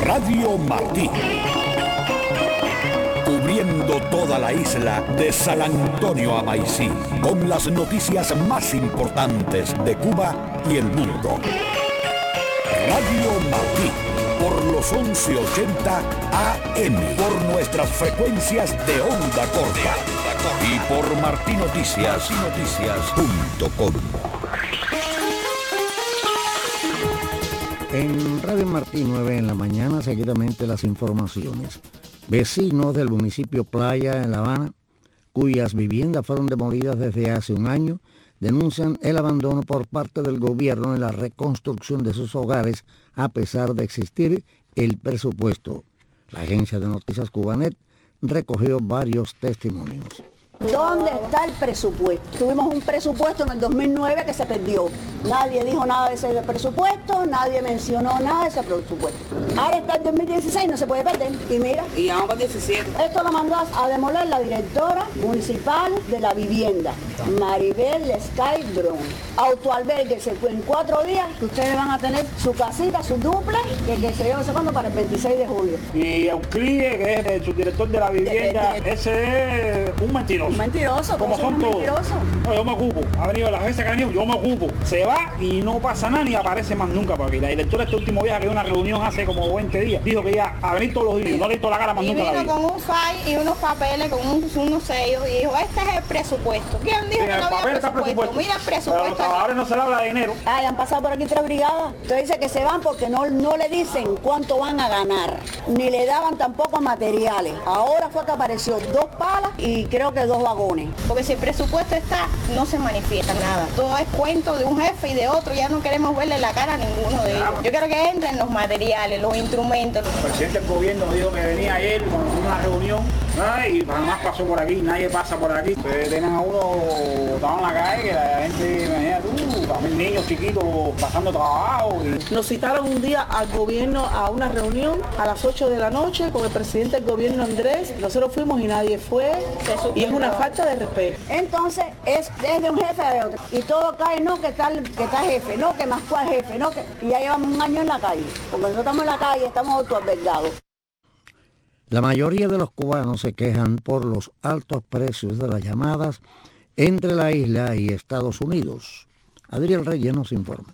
Radio Martí. Cubriendo toda la isla de San Antonio a Maicí, con las noticias más importantes de Cuba y el mundo. Radio Martí, por los 1180 AM, por nuestras frecuencias de onda corta y por martinoticias.com. En Radio Martí 9 en la mañana, seguidamente las informaciones. Vecinos del municipio Playa en La Habana, cuyas viviendas fueron demolidas desde hace un año, denuncian el abandono por parte del gobierno en la reconstrucción de sus hogares a pesar de existir el presupuesto. La agencia de noticias Cubanet recogió varios testimonios. ¿Dónde está el presupuesto? Tuvimos un presupuesto en el 2009 que se perdió. Nadie dijo nada de ese presupuesto, nadie mencionó nada de ese presupuesto. Ahora está el 2016, no se puede perder. Y mira. Y vamos para el 17. Esto lo mandó a demoler la directora municipal de la vivienda, Maribel Sky Brown. Autoalbergue se fue en 4 días, que ustedes van a tener su casita, su duplex, que se lleva cuando para el 26 de julio. Y Euclide, que es el subdirector de la vivienda, ese es un mentiroso. Un mentiroso, como son todos. No, yo me ocupo. Ha venido la veces que ha venido, yo me ocupo. Se va y no pasa nada ni aparece más nunca por aquí. La directora este último viaje, que dio una reunión hace como 20 días, dijo que iba a venir todos los días, no le hizo la cara más y nunca la vida. Vino con un file y unos papeles, con unos sellos y dijo, este es el presupuesto. ¿Quién dijo que no había presupuesto? Mira el presupuesto. Pero a los trabajadores no se le habla de dinero. Han pasado por aquí 3 brigadas. Entonces dice que se van porque no le dicen cuánto van a ganar, ni le daban tampoco materiales. Ahora fue que apareció 2 palas y creo que 2 vagones. Porque si el presupuesto está, no se manifiesta nada. Todo es cuento de un jefe y de otro, ya no queremos verle la cara a ninguno de ellos. Yo quiero que entren los materiales, los instrumentos. El presidente del gobierno dijo que venía ayer con una reunión, ¿no? Y jamás pasó por aquí, nadie pasa por aquí. Ustedes tienen a uno botado en la calle, que la gente, imagínate tú, también niños chiquitos pasando trabajo. Nos citaron un día al gobierno a una reunión a las 8 de la noche con el presidente del gobierno Andrés. Nosotros fuimos y nadie fue. Y es una falta de respeto. Entonces es de un jefe a de otro. Y todo cae, no, que está jefe, no, que más cual jefe, no, que... Y ya llevamos un año en la calle. Porque nosotros estamos en la calle, estamos autoalbergados. La mayoría de los cubanos se quejan por los altos precios de las llamadas entre la isla y Estados Unidos. Adriel Reyes nos informa.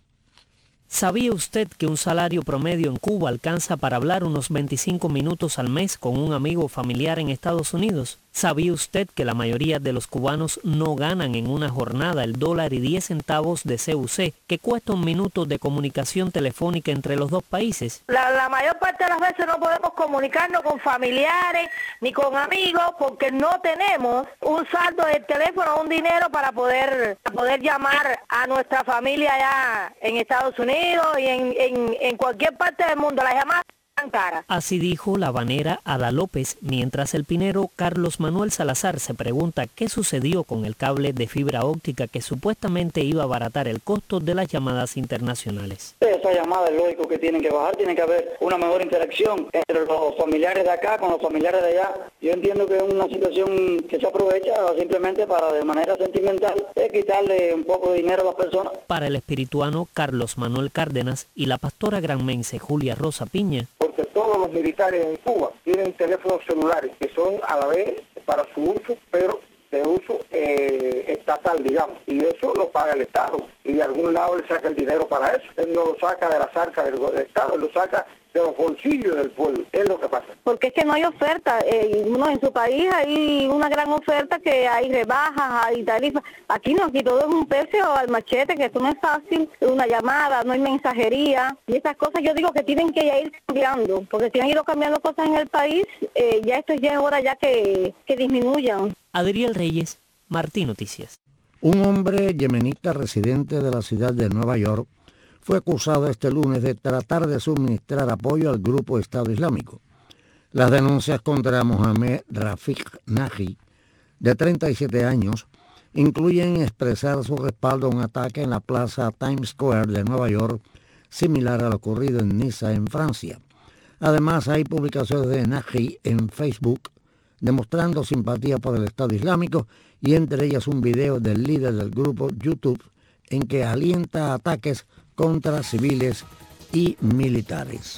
¿Sabía usted que un salario promedio en Cuba alcanza para hablar unos 25 minutos al mes con un amigo o familiar en Estados Unidos? ¿Sabía usted que la mayoría de los cubanos no ganan en una jornada el $1.10 de CUC, que cuesta un minuto de comunicación telefónica entre los dos países? La mayor parte de las veces no podemos comunicarnos con familiares ni con amigos porque no tenemos un saldo del teléfono, un dinero para poder llamar a nuestra familia allá en Estados Unidos y en cualquier parte del mundo. Las llamadas están caras. Así dijo la habanera Ada López, mientras el pinero Carlos Manuel Salazar se pregunta qué sucedió con el cable de fibra óptica que supuestamente iba a abaratar el costo de las llamadas internacionales. Esa llamada es lógico que tienen que bajar, tiene que haber una mejor interacción entre los familiares de acá con los familiares de allá. Yo entiendo que es una situación que se aprovecha simplemente para, de manera sentimental, quitarle un poco de dinero a las personas. Para el espirituano Carlos Manuel Cárdenas y la pastora granmense Julia Rosa Piña, porque todos los militares en Cuba tienen teléfonos celulares que son a la vez para su uso, pero de uso estatal, digamos, y eso lo paga el Estado, y de algún lado le saca el dinero para eso. Él no lo saca de las arcas del Estado, él lo saca de los bolsillos del pueblo, es lo que pasa. Porque es que no hay oferta, en su país hay una gran oferta, que hay rebajas, hay tarifas. Aquí no, aquí todo es un precio al machete, que esto no es fácil, una llamada, no hay mensajería, y estas cosas yo digo que tienen que ya ir cambiando, porque si han ido cambiando cosas en el país, ya es hora ya que disminuyan. Adriel Reyes, Martí Noticias. Un hombre yemenita residente de la ciudad de Nueva York fue acusado este lunes de tratar de suministrar apoyo al grupo Estado Islámico. Las denuncias contra Mohamed Rafiq Naji, de 37 años, incluyen expresar su respaldo a un ataque en la plaza Times Square de Nueva York, similar a lo ocurrido en Niza, en Francia. Además, hay publicaciones de Naji en Facebook demostrando simpatía por el Estado Islámico y entre ellas un video del líder del grupo YouTube en que alienta ataques contra civiles y militares.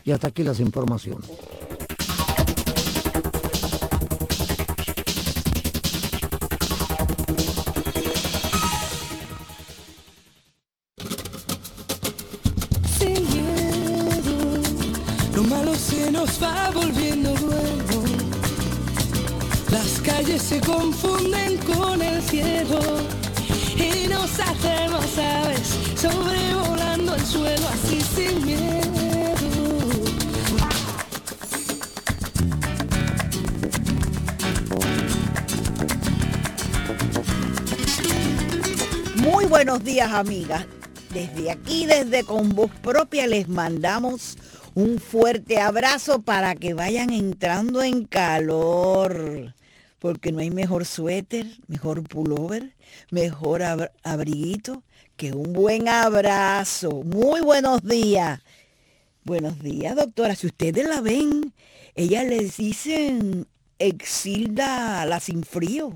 Y hasta aquí las informaciones. Sin miedo, lo malo se nos va volviendo bueno. Las calles se confunden con el cielo y nos hacemos aves sobrevolando el suelo así sin miedo. Muy buenos días, amigas. Desde aquí, desde Con Voz Propia, les mandamos un fuerte abrazo para que vayan entrando en calor. Porque no hay mejor suéter, mejor pullover, mejor abriguito que un buen abrazo. Muy buenos días. Buenos días, doctora. Si ustedes la ven, ellas les dicen Exilda la sin frío.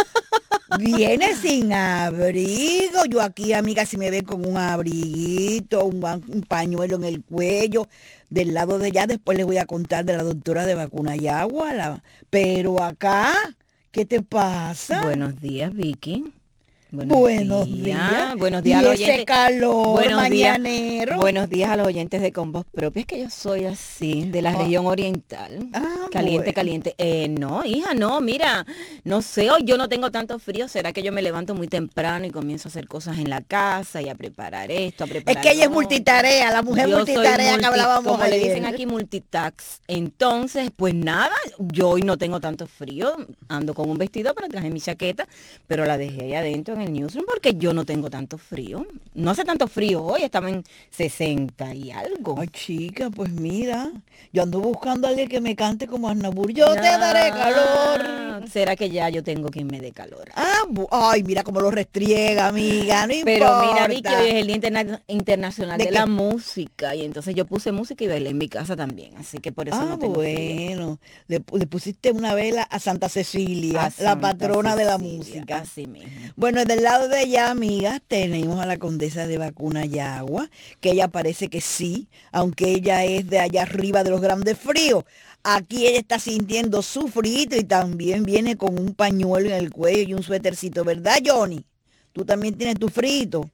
Viene sin abrigo. Yo aquí, amiga, si me ven con un abriguito, un pañuelo en el cuello, del lado de allá, después les voy a contar de la doctora de Vacunayagua. Pero acá, ¿qué te pasa? Buenos días, Vicky. Buenos días. Buenos días a los oyentes. Ese calor mañanero. Buenos días a los oyentes de Con Voz Propia. Es que yo soy así, de la región oriental. Caliente, bueno. Caliente. No, hija, no, mira, no sé, hoy yo no tengo tanto frío. ¿Será que yo me levanto muy temprano y comienzo a hacer cosas en la casa y a preparar esto, a preparar? Es que ella es multitarea, la mujer multitarea que hablábamos como ayer. Le dicen aquí multitask. Entonces, pues nada, yo hoy no tengo tanto frío. Ando con un vestido, pero traje mi chaqueta, pero la dejé ahí adentro en el newsroom porque yo no tengo tanto frío. No hace tanto frío hoy, estamos en 60 y algo. Ay, chica, pues mira, yo ando buscando a alguien que me cante como Arnabur. Yo te daré calor. ¿Será que ya yo tengo quien me dé calor? Ay, mira cómo lo restriega, amiga, no Pero importa. Mira, Vicky, hoy es el Día Internacional de la Música y entonces yo puse música y bailé en mi casa también, así que por eso no tengo bueno, le pusiste una vela a Santa Cecilia, la patrona de la música. Así mismo. Bueno, del lado de allá, amigas, tenemos a la condesa de Vacunayagua, que ella parece que sí, aunque ella es de allá arriba de los grandes fríos. Aquí ella está sintiendo su frío y también viene con un pañuelo en el cuello y un suétercito, ¿verdad, Johnny? Tú también tienes tu frito.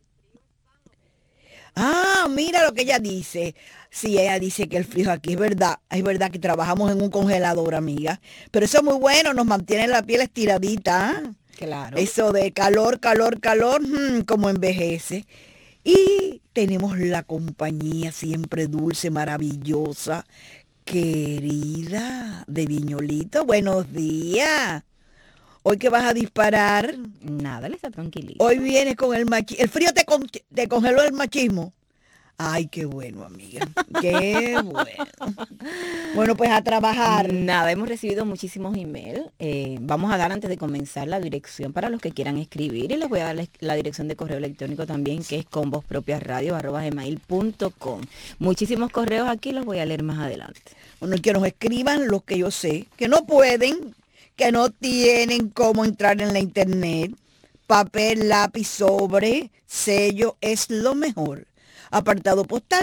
Mira lo que ella dice. Sí, ella dice que el frío aquí es verdad que trabajamos en un congelador, amiga. Pero eso es muy bueno, nos mantiene la piel estiradita. Claro. Eso de calor, como envejece. Y tenemos la compañía siempre dulce, maravillosa, querida de Viñolito. Buenos días. ¿Hoy qué vas a disparar? Nada, le está tranquilito. Hoy vienes con el machismo. ¿El frío te congeló el machismo? Ay, qué bueno, amiga. Qué bueno. Bueno, pues a trabajar. Nada, hemos recibido muchísimos emails. Vamos a dar antes de comenzar la dirección para los que quieran escribir y les voy a dar la dirección de correo electrónico también, que es convozpropiaradio@gmail.com. Muchísimos correos aquí, los voy a leer más adelante. Bueno, y que nos escriban los que yo sé, que no pueden, que no tienen cómo entrar en la internet. Papel, lápiz, sobre, sello es lo mejor. Apartado postal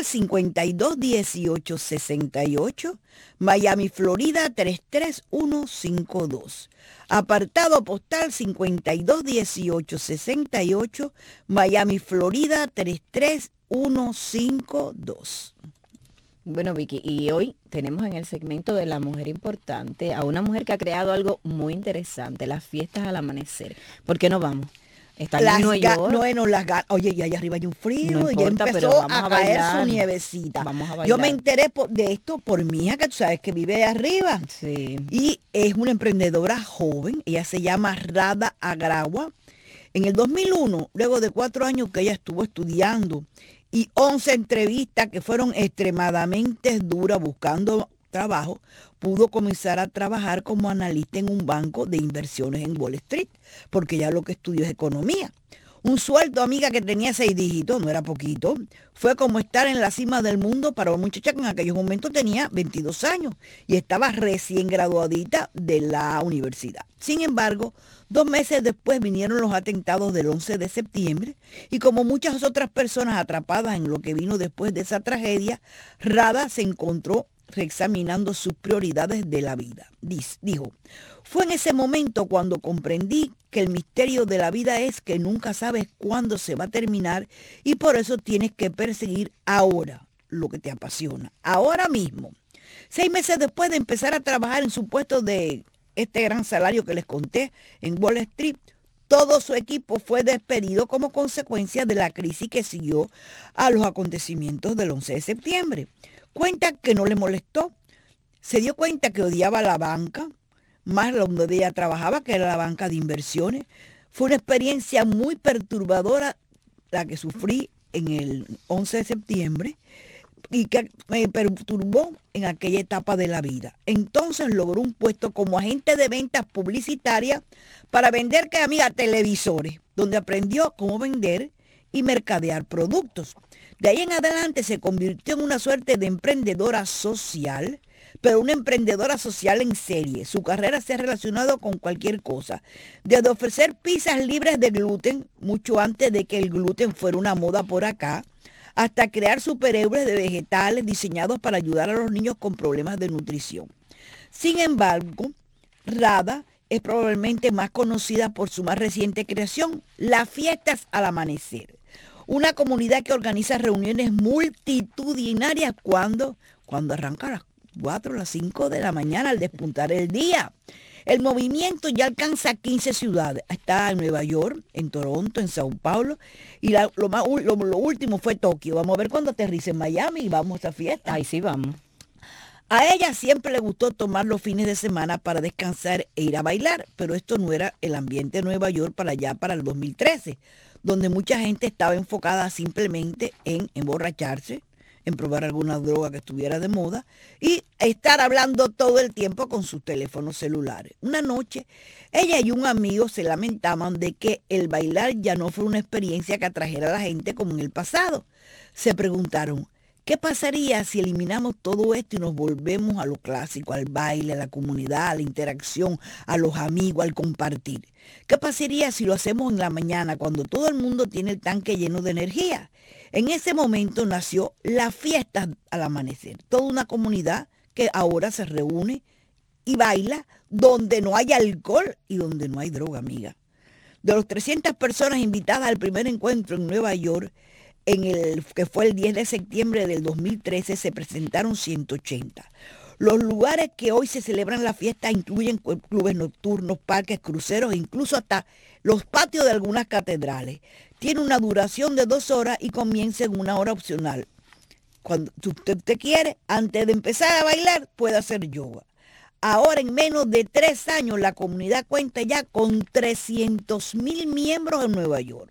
521868, Miami, Florida 33152. Apartado postal 521868, Miami, Florida 33152. Bueno, Vicky, y hoy tenemos en el segmento de la mujer importante a una mujer que ha creado algo muy interesante, las fiestas al amanecer. ¿Por qué no vamos? Está en Nueva York. Oye, y allá arriba hay un frío, no importa, y ya empezó a caer su nievecita. Vamos a bailar. Yo me enteré de esto por mi hija, que tú sabes que vive allá arriba. Sí. Y es una emprendedora joven, ella se llama Rada Agragua. En el 2001, luego de 4 años que ella estuvo estudiando y 11 entrevistas que fueron extremadamente duras buscando trabajo, pudo comenzar a trabajar como analista en un banco de inversiones en Wall Street, porque ya lo que estudió es economía. Un sueldo, amiga, que tenía 6 dígitos, no era poquito. Fue como estar en la cima del mundo para una muchacha que en aquellos momentos tenía 22 años y estaba recién graduadita de la universidad. Sin embargo, 2 meses después vinieron los atentados del 11 de septiembre y como muchas otras personas atrapadas en lo que vino después de esa tragedia, Rada se encontró reexaminando sus prioridades de la vida. Dijo, fue en ese momento cuando comprendí que el misterio de la vida es que nunca sabes cuándo se va a terminar y por eso tienes que perseguir ahora lo que te apasiona, ahora mismo. 6 meses después de empezar a trabajar en su puesto de este gran salario que les conté en Wall Street, todo su equipo fue despedido como consecuencia de la crisis que siguió a los acontecimientos del 11 de septiembre. Cuenta que no le molestó. Se dio cuenta que odiaba la banca, más donde ella trabajaba, que era la banca de inversiones. Fue una experiencia muy perturbadora la que sufrí en el 11 de septiembre y que me perturbó en aquella etapa de la vida. Entonces logró un puesto como agente de ventas publicitarias para vender, que amiga, televisores, donde aprendió cómo vender y mercadear productos. De ahí en adelante se convirtió en una suerte de emprendedora social, pero una emprendedora social en serie. Su carrera se ha relacionado con cualquier cosa, desde ofrecer pizzas libres de gluten, mucho antes de que el gluten fuera una moda por acá, hasta crear superhéroes de vegetales diseñados para ayudar a los niños con problemas de nutrición. Sin embargo, Rada es probablemente más conocida por su más reciente creación, las fiestas al amanecer. Una comunidad que organiza reuniones multitudinarias cuando arranca a las 4 o las 5 de la mañana al despuntar el día. El movimiento ya alcanza 15 ciudades. Está en Nueva York, en Toronto, en Sao Paulo. Y lo último fue Tokio. Vamos a ver cuando aterrice en Miami y vamos a esa fiesta. Ahí sí vamos. A ella siempre le gustó tomar los fines de semana para descansar e ir a bailar. Pero esto no era el ambiente de Nueva York para el 2013. Donde mucha gente estaba enfocada simplemente en emborracharse, en probar alguna droga que estuviera de moda y estar hablando todo el tiempo con sus teléfonos celulares. Una noche, ella y un amigo se lamentaban de que el bailar ya no fue una experiencia que atrajera a la gente como en el pasado. Se preguntaron, ¿qué pasaría si eliminamos todo esto y nos volvemos a lo clásico, al baile, a la comunidad, a la interacción, a los amigos, al compartir? ¿Qué pasaría si lo hacemos en la mañana, cuando todo el mundo tiene el tanque lleno de energía? En ese momento nació la fiesta al amanecer, toda una comunidad que ahora se reúne y baila donde no hay alcohol y donde no hay droga, amiga. De los 300 personas invitadas al primer encuentro en Nueva York, que fue el 10 de septiembre del 2013, se presentaron 180. Los lugares que hoy se celebran la fiesta incluyen clubes nocturnos, parques, cruceros e incluso hasta los patios de algunas catedrales. Tiene una duración de 2 horas y comienza en 1 hora opcional. Cuando usted quiere, antes de empezar a bailar, puede hacer yoga. Ahora, en menos de 3 años, la comunidad cuenta ya con 300,000 miembros en Nueva York.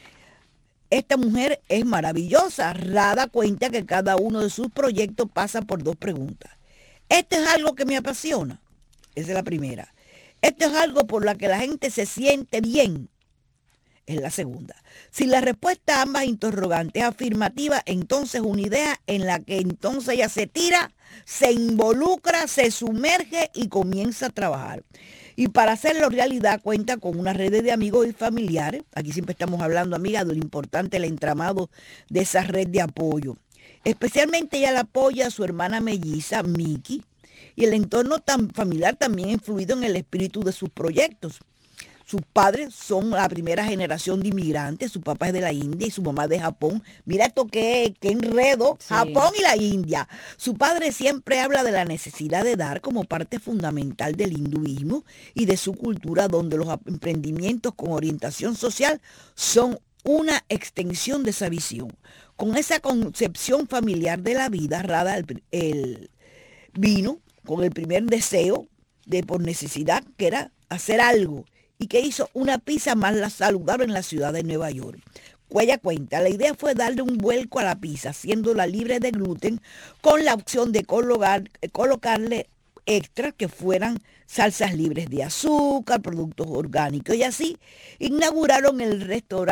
Esta mujer es maravillosa. Rada cuenta que cada uno de sus proyectos pasa por 2 preguntas. ¿Esto es algo que me apasiona? Esa es la primera. ¿Esto es algo por la que la gente se siente bien? Es la segunda. Si la respuesta a ambas interrogantes es afirmativa, entonces una idea en la que entonces ella se tira, se involucra, se sumerge y comienza a trabajar. Y para hacerlo realidad cuenta con una red de amigos y familiares. Aquí siempre estamos hablando, amiga, de lo importante, el entramado de esa red de apoyo. Especialmente ella la apoya a su hermana melliza, Mickey, y el entorno familiar también ha influido en el espíritu de sus proyectos. Sus padres son la primera generación de inmigrantes, su papá es de la India y su mamá de Japón. Mira esto qué enredo, sí. Japón y la India. Su padre siempre habla de la necesidad de dar como parte fundamental del hinduismo y de su cultura, donde los emprendimientos con orientación social son una extensión de esa visión. Con esa concepción familiar de la vida, Rada el vino con el primer deseo por necesidad, que era hacer algo, y que hizo una pizza más saludable en la ciudad de Nueva York. Ella cuenta, la idea fue darle un vuelco a la pizza, haciéndola libre de gluten, con la opción de colocarle extras que fueran salsas libres de azúcar, productos orgánicos, y así inauguraron el restaurante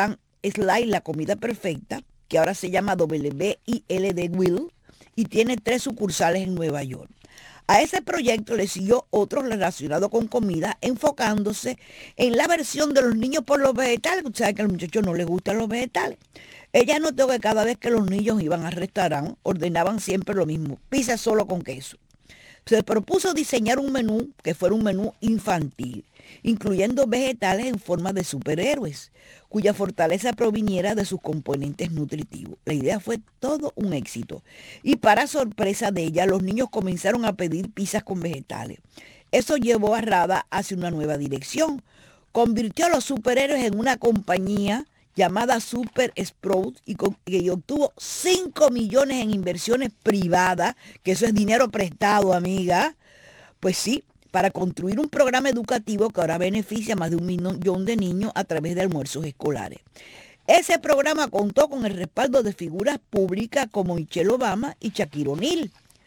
Sly, la comida perfecta, que ahora se llama W.I.L.D. Will, y tiene 3 sucursales en Nueva York. A ese proyecto le siguió otro relacionado con comida, enfocándose en la versión de los niños por los vegetales. Usted sabe que a los muchachos no les gustan los vegetales. Ella notó que cada vez que los niños iban al restaurante, ordenaban siempre lo mismo, pizza solo con queso. Se propuso diseñar un menú que fuera un menú infantil, incluyendo vegetales en forma de superhéroes, cuya fortaleza proviniera de sus componentes nutritivos. La idea fue todo un éxito. Y para sorpresa de ella, los niños comenzaron a pedir pizzas con vegetales. Eso llevó a Rada hacia una nueva dirección. Convirtió a los superhéroes en una compañía llamada Super Sprout y obtuvo 5 millones en inversiones privadas, que eso es dinero prestado, amiga. Pues sí, para construir un programa educativo que ahora beneficia a más de 1 millón de niños a través de almuerzos escolares. Ese programa contó con el respaldo de figuras públicas como Michelle Obama y Shaquille O'Neal.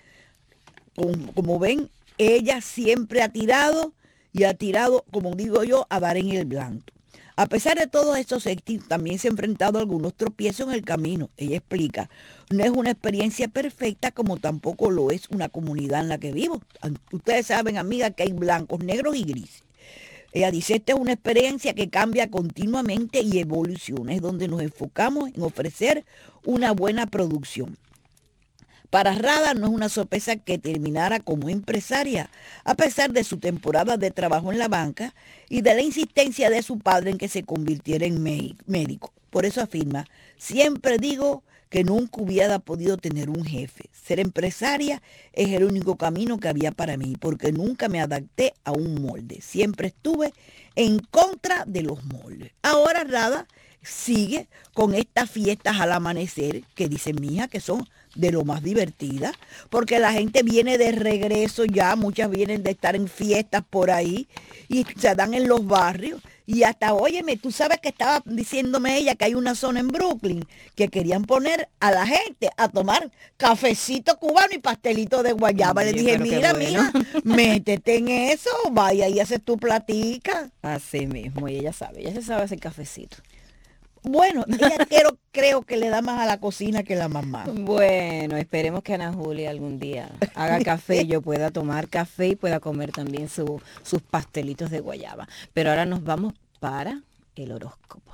Como ven, ella siempre ha tirado, como digo yo, a dar en el blanco. A pesar de todos estos éxitos, también se ha enfrentado a algunos tropiezos en el camino. Ella explica, no es una experiencia perfecta como tampoco lo es una comunidad en la que vivo. Ustedes saben, amiga, que hay blancos, negros y grises. Ella dice, esta es una experiencia que cambia continuamente y evoluciona. Es donde nos enfocamos en ofrecer una buena producción. Para Rada no es una sorpresa que terminara como empresaria, a pesar de su temporada de trabajo en la banca y de la insistencia de su padre en que se convirtiera en médico. Por eso afirma, siempre digo que nunca hubiera podido tener un jefe. Ser empresaria es el único camino que había para mí, porque nunca me adapté a un molde. Siempre estuve en contra de los moldes. Ahora Rada sigue con estas fiestas al amanecer, que dice mi hija que son de lo más divertida, porque la gente viene de regreso ya, muchas vienen de estar en fiestas por ahí y se dan en los barrios. Y hasta, óyeme, tú sabes que estaba diciéndome ella que hay una zona en Brooklyn que querían poner a la gente a tomar cafecito cubano y pastelito de guayaba. Le dije, mira, mira, métete en eso, vaya y haces tu platica. Así mismo, y ella se sabe hacer cafecito. Bueno, ella creo que le da más a la cocina que la mamá. Bueno, esperemos que Ana Julia algún día haga café y yo pueda tomar café y pueda comer también sus pastelitos de guayaba. Pero ahora nos vamos para el horóscopo.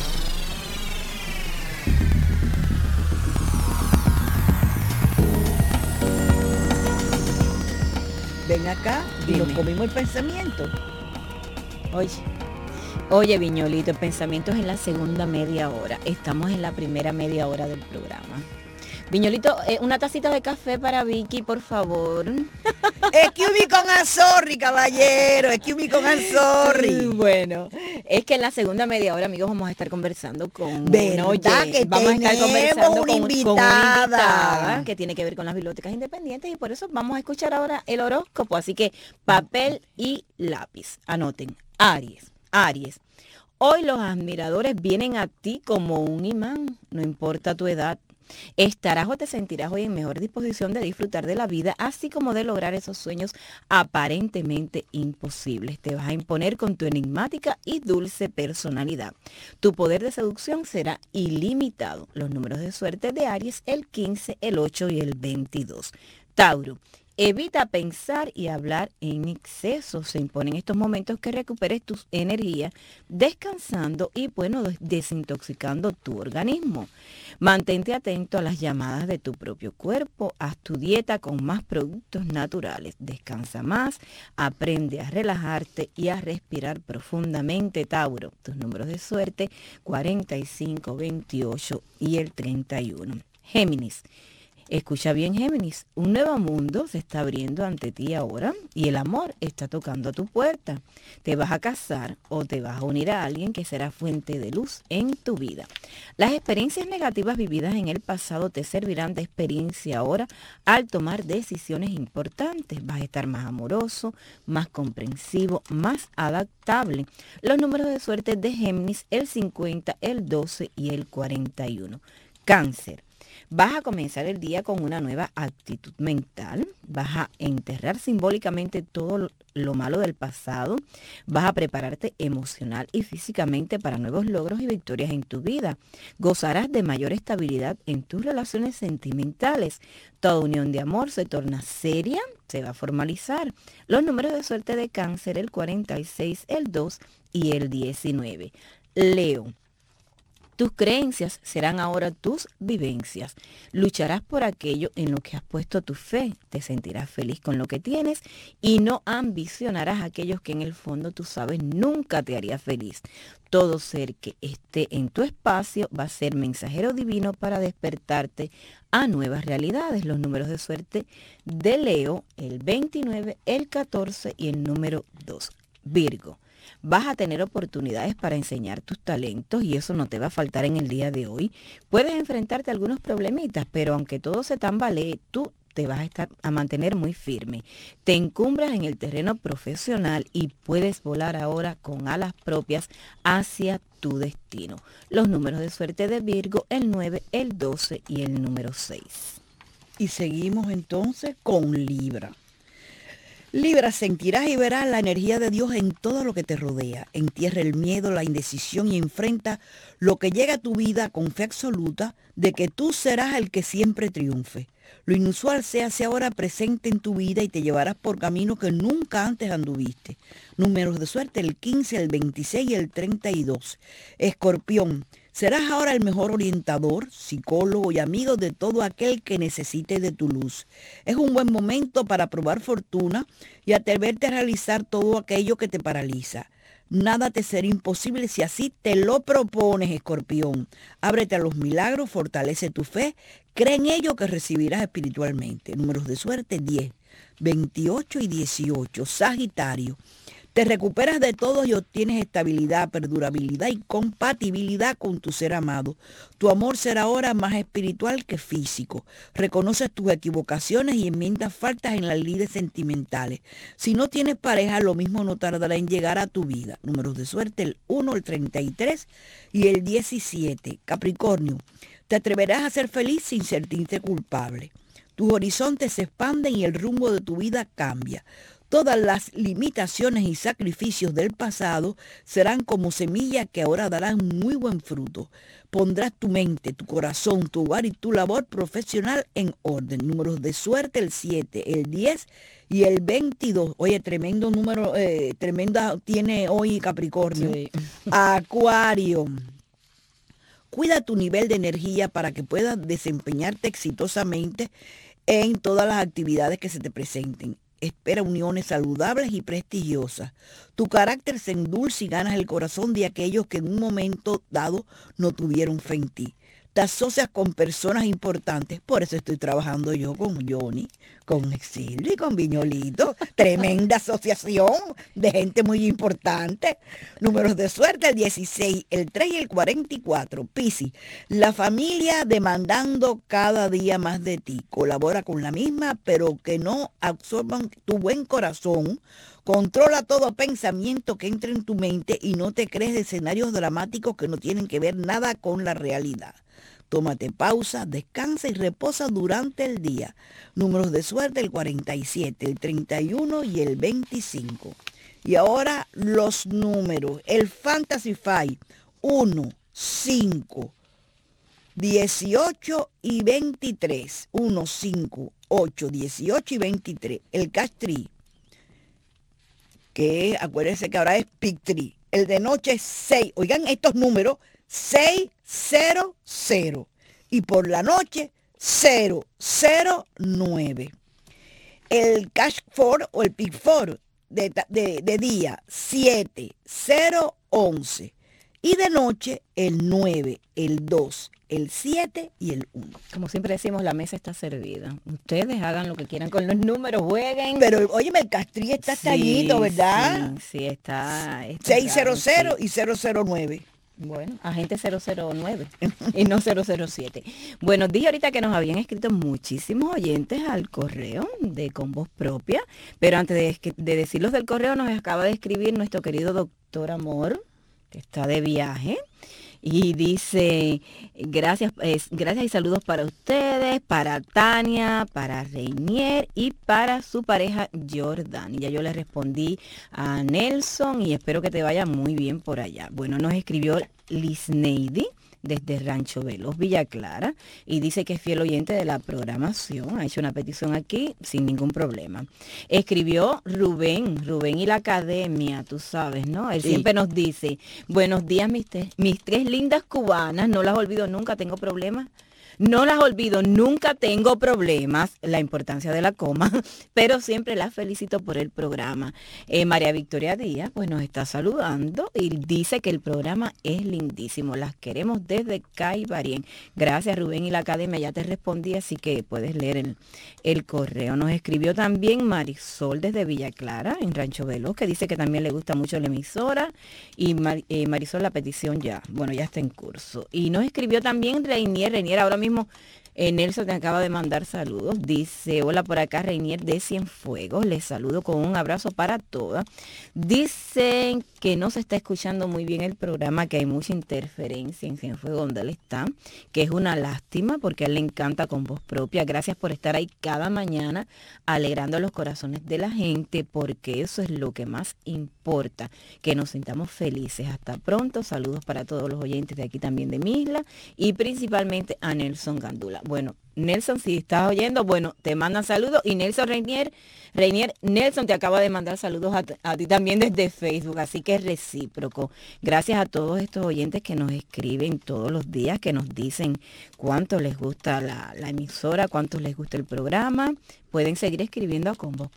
Ven acá y nos comimos el pensamiento. Oye, Viñolito, pensamientos en la segunda media hora. Estamos en la primera media hora del programa. Viñolito, una tacita de café para Vicky, por favor. Excuse me con azorri, caballero. Excuse me con azorri. Bueno, es que en la segunda media hora, amigos, vamos a estar conversando con vamos a estar conversando con una invitada que tiene que ver con las bibliotecas independientes y por eso vamos a escuchar ahora el horóscopo. Así que papel y lápiz. Anoten. Aries, hoy los admiradores vienen a ti como un imán, no importa tu edad. Estarás o te sentirás hoy en mejor disposición de disfrutar de la vida, así como de lograr esos sueños aparentemente imposibles. Te vas a imponer con tu enigmática y dulce personalidad. Tu poder de seducción será ilimitado. Los números de suerte de Aries, el 15, el 8 y el 22. Tauro. Evita pensar y hablar en exceso. Se impone en estos momentos que recuperes tus energías descansando y, desintoxicando tu organismo. Mantente atento a las llamadas de tu propio cuerpo. Haz tu dieta con más productos naturales. Descansa más, aprende a relajarte y a respirar profundamente, Tauro. Tus números de suerte, 45, 28 y el 31. Géminis. Escucha bien, Géminis, un nuevo mundo se está abriendo ante ti ahora y el amor está tocando a tu puerta. Te vas a casar o te vas a unir a alguien que será fuente de luz en tu vida. Las experiencias negativas vividas en el pasado te servirán de experiencia ahora al tomar decisiones importantes. Vas a estar más amoroso, más comprensivo, más adaptable. Los números de suerte de Géminis, el 50, el 12 y el 41. Cáncer. Vas a comenzar el día con una nueva actitud mental, vas a enterrar simbólicamente todo lo malo del pasado, vas a prepararte emocional y físicamente para nuevos logros y victorias en tu vida. Gozarás de mayor estabilidad en tus relaciones sentimentales. Toda unión de amor se torna seria, se va a formalizar. Los números de suerte de Cáncer, el 46, el 2 y el 19. Leo. Tus creencias serán ahora tus vivencias. Lucharás por aquello en lo que has puesto tu fe. Te sentirás feliz con lo que tienes y no ambicionarás aquellos que en el fondo tú sabes nunca te haría feliz. Todo ser que esté en tu espacio va a ser mensajero divino para despertarte a nuevas realidades. Los números de suerte de Leo, el 29, el 14 y el número 2. Virgo. Vas a tener oportunidades para enseñar tus talentos y eso no te va a faltar en el día de hoy. Puedes enfrentarte a algunos problemitas, pero aunque todo se tambalee, tú te vas a mantener muy firme. Te encumbras en el terreno profesional y puedes volar ahora con alas propias hacia tu destino. Los números de suerte de Virgo, el 9, el 12 y el número 6. Y seguimos entonces con Libra. Libra, sentirás y verás la energía de Dios en todo lo que te rodea. Entierra el miedo, la indecisión y enfrenta lo que llega a tu vida con fe absoluta de que tú serás el que siempre triunfe. Lo inusual se hace ahora presente en tu vida y te llevarás por caminos que nunca antes anduviste. Números de suerte, el 15, el 26 y el 32. Escorpión, serás ahora el mejor orientador, psicólogo y amigo de todo aquel que necesite de tu luz. Es un buen momento para probar fortuna y atreverte a realizar todo aquello que te paraliza. Nada te será imposible si así te lo propones, Escorpión. Ábrete a los milagros, fortalece tu fe, cree en ello que recibirás espiritualmente. Números de suerte 10, 28 y 18. Sagitario. Te recuperas de todo y obtienes estabilidad, perdurabilidad y compatibilidad con tu ser amado. Tu amor será ahora más espiritual que físico. Reconoces tus equivocaciones y enmiendas faltas en las lides sentimentales. Si no tienes pareja, lo mismo no tardará en llegar a tu vida. Números de suerte, el 1, el 33 y el 17. Capricornio, te atreverás a ser feliz sin sentirte culpable. Tus horizontes se expanden y el rumbo de tu vida cambia. Todas las limitaciones y sacrificios del pasado serán como semillas que ahora darán muy buen fruto. Pondrás tu mente, tu corazón, tu hogar y tu labor profesional en orden. Números de suerte, el 7, el 10 y el 22. Oye, tremendo número, tremenda tiene hoy Capricornio. Sí. Acuario. Cuida tu nivel de energía para que puedas desempeñarte exitosamente en todas las actividades que se te presenten. Espera uniones saludables y prestigiosas. Tu carácter se endulce y ganas el corazón de aquellos que en un momento dado no tuvieron fe en ti. Te asocias con personas importantes, por eso estoy trabajando yo con Johnny, con Exilio y con Viñolito. Tremenda asociación de gente muy importante. Números de suerte, el 16, el 3 y el 44. Piscis, la familia demandando cada día más de ti. Colabora con la misma, pero que no absorban tu buen corazón. Controla todo pensamiento que entre en tu mente y no te crees de escenarios dramáticos que no tienen que ver nada con la realidad. Tómate pausa, descansa y reposa durante el día. Números de suerte, el 47, el 31 y el 25. Y ahora los números. El Fantasy Five, 1, 5, 18 y 23. 1, 5, 8, 18 y 23. El Cash Tree, que acuérdense que ahora es Pick Tree. El de noche es 6. Oigan estos números. 600 y por la noche 009. El Cash 4 o el Pick 4 de día 7011 y de noche el 9, el 2, el 7 y el 1. Como siempre decimos, la mesa está servida. Ustedes hagan lo que quieran con los números, jueguen. Pero óyeme, el Castrí está tallito, ¿verdad? Sí, está 600 raro, y 009. Bueno, agente 009 y no 007. Bueno, dije ahorita que nos habían escrito muchísimos oyentes al correo de Con Voz Propia, pero antes de decirlos del correo nos acaba de escribir nuestro querido doctor Amor, que está de viaje, Y dice, gracias y saludos para ustedes, para Tania, para Reinier y para su pareja Jordan. Y ya yo le respondí a Nelson y espero que te vaya muy bien por allá. Bueno, nos escribió Lisneidi desde Rancho Veloz, Villa Clara, y dice que es fiel oyente de la programación. Ha hecho una petición aquí sin ningún problema. Escribió Rubén y la academia, tú sabes, ¿no? Él siempre nos dice, buenos días mis tres lindas cubanas, no las olvido nunca, tengo problemas. No las olvido, nunca tengo problemas, la importancia de la coma, pero siempre las felicito por el programa. María Victoria Díaz, pues nos está saludando y dice que el programa es lindísimo. Las queremos desde Caibarien. Gracias, Rubén y la Academia, ya te respondí, así que puedes leer el correo. Nos escribió también Marisol desde Villa Clara, en Rancho Veloz, que dice que también le gusta mucho la emisora. Y Marisol, la petición ya está en curso. Y nos escribió también Reinier ahora mismo. Nelson te acaba de mandar saludos. Dice, hola por acá, Reinier de Cienfuegos. Les saludo con un abrazo para todas. Dicen que no se está escuchando muy bien el programa, que hay mucha interferencia en Cienfuegos donde él está, que es una lástima porque a él le encanta Con Voz Propia. Gracias por estar ahí cada mañana alegrando los corazones de la gente, porque eso es lo que más importa, que nos sintamos felices. Hasta pronto. Saludos para todos los oyentes de aquí también de mi isla y principalmente a Nelson Gandula. Bueno, Nelson, si estás oyendo, bueno, te mandan saludos. Y Nelson Reinier, Nelson te acaba de mandar saludos a ti también desde Facebook, así que es recíproco. Gracias a todos estos oyentes que nos escriben todos los días, que nos dicen cuánto les gusta la emisora, cuánto les gusta el programa. Pueden seguir escribiendo a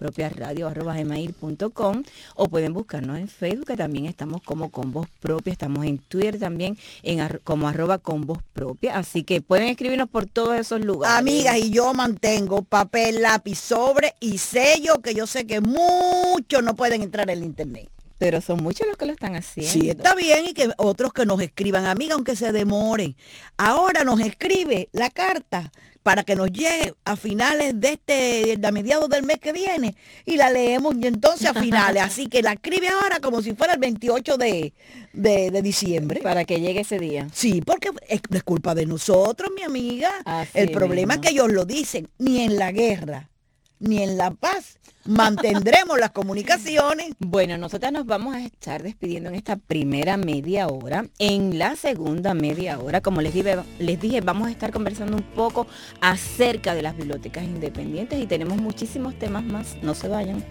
convozpropiaradio@gmail.com o pueden buscarnos en Facebook, que también estamos como Con Voz Propia. Estamos en Twitter también como @convozpropia. Así que pueden escribirnos por todos esos lugares. Amigas, y yo mantengo papel, lápiz, sobre y sello, que yo sé que muchos no pueden entrar en el internet. Pero son muchos los que lo están haciendo. Sí, está bien, y que otros que nos escriban, amiga, aunque se demoren. Ahora nos escribe la carta para que nos llegue a finales de mediados del mes que viene, y la leemos y entonces a finales. Así que la escribe ahora como si fuera el 28 de diciembre. Para que llegue ese día. Sí, porque es culpa de nosotros, mi amiga. El problema es que ellos lo dicen, ni en la guerra, ni en la paz mantendremos las comunicaciones. Bueno, nosotras nos vamos a estar despidiendo en esta primera media hora. En la segunda media hora, como les dije, vamos a estar conversando un poco acerca de las bibliotecas independientes y tenemos muchísimos temas más. No se vayan.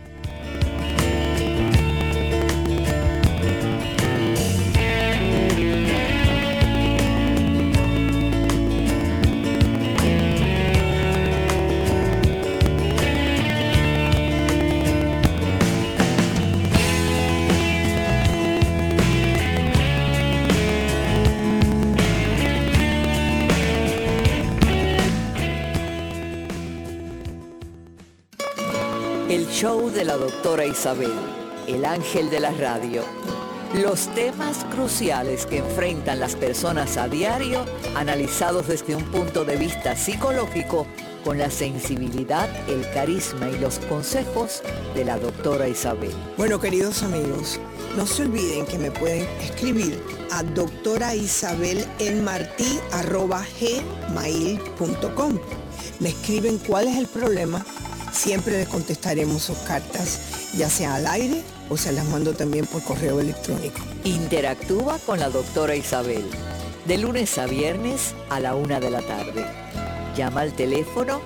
El show de la doctora Isabel, el ángel de la radio. Los temas cruciales que enfrentan las personas a diario, analizados desde un punto de vista psicológico, con la sensibilidad, el carisma y los consejos de la doctora Isabel. Bueno, queridos amigos, no se olviden que me pueden escribir a doctoraisabelelmartí@gmail.com. Me escriben cuál es el problema. Siempre les contestaremos sus cartas, ya sea al aire o se las mando también por correo electrónico. Interactúa con la doctora Isabel, de lunes a viernes a la 1 de la tarde. Llama al teléfono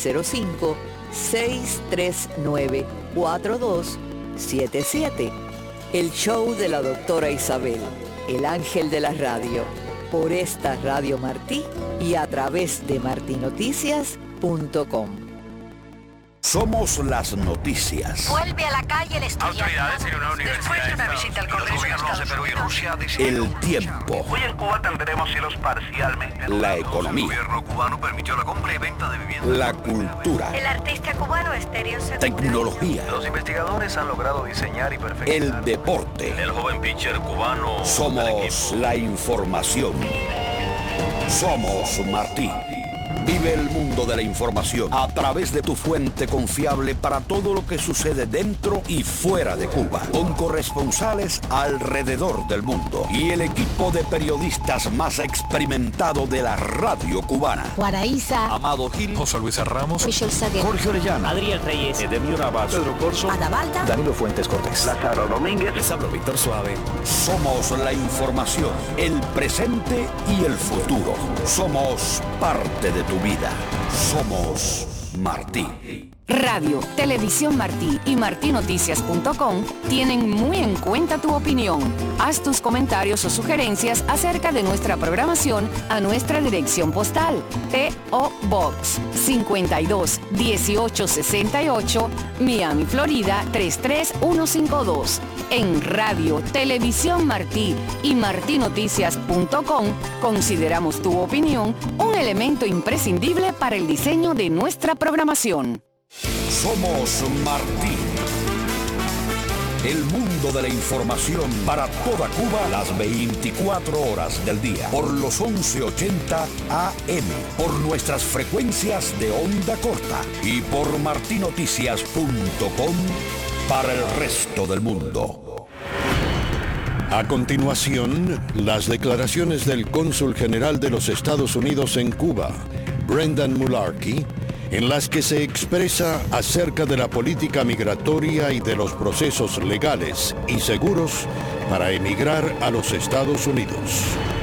305-639-4277. El show de la doctora Isabel, el ángel de la radio, por esta Radio Martí y a través de martinoticias.com. Somos las noticias. Vuelve a la calle el estudiante. Autoridades en una universidad. Después de una visita al Congreso de Estados Perú y Rusia El tiempo. Hoy en Cuba tendremos cielos parcialmente. La economía. El gobierno cubano permitió la compra y venta de viviendas. La cultura. El artista cubano Estéreo Segura. Tecnología. Los investigadores han logrado diseñar y perfeccionar. El deporte. El joven pitcher cubano. Somos la información. Somos Martí. Vive el mundo de la información a través de tu fuente confiable para todo lo que sucede dentro y fuera de Cuba, con corresponsales alrededor del mundo y el equipo de periodistas más experimentado de la radio cubana. Guaraíza, Amado Gil, José Luis Ramos, Michelle Saguer, Jorge Orellana, Adriel Reyes, Edemio Navas, Pedro Corso, Adabalda, Danilo Fuentes Cortés, Lázaro Domínguez, les hablo Víctor Suave. Somos la información, el presente y el futuro. Somos parte de tu vida. Somos Martí. Radio, Televisión Martí y martinoticias.com tienen muy en cuenta tu opinión. Haz tus comentarios o sugerencias acerca de nuestra programación a nuestra dirección postal. P.O. Box 52 1868, Miami, Florida 33152. En Radio, Televisión Martí y martinoticias.com consideramos tu opinión un elemento imprescindible para el diseño de nuestra programación. Somos Martí. El mundo de la información para toda Cuba las 24 horas del día. Por los 1180 AM. Por nuestras frecuencias de onda corta. Y por martinoticias.com para el resto del mundo. A continuación, las declaraciones del cónsul general de los Estados Unidos en Cuba, Brendan Mularkey, en las que se expresa acerca de la política migratoria y de los procesos legales y seguros para emigrar a los Estados Unidos.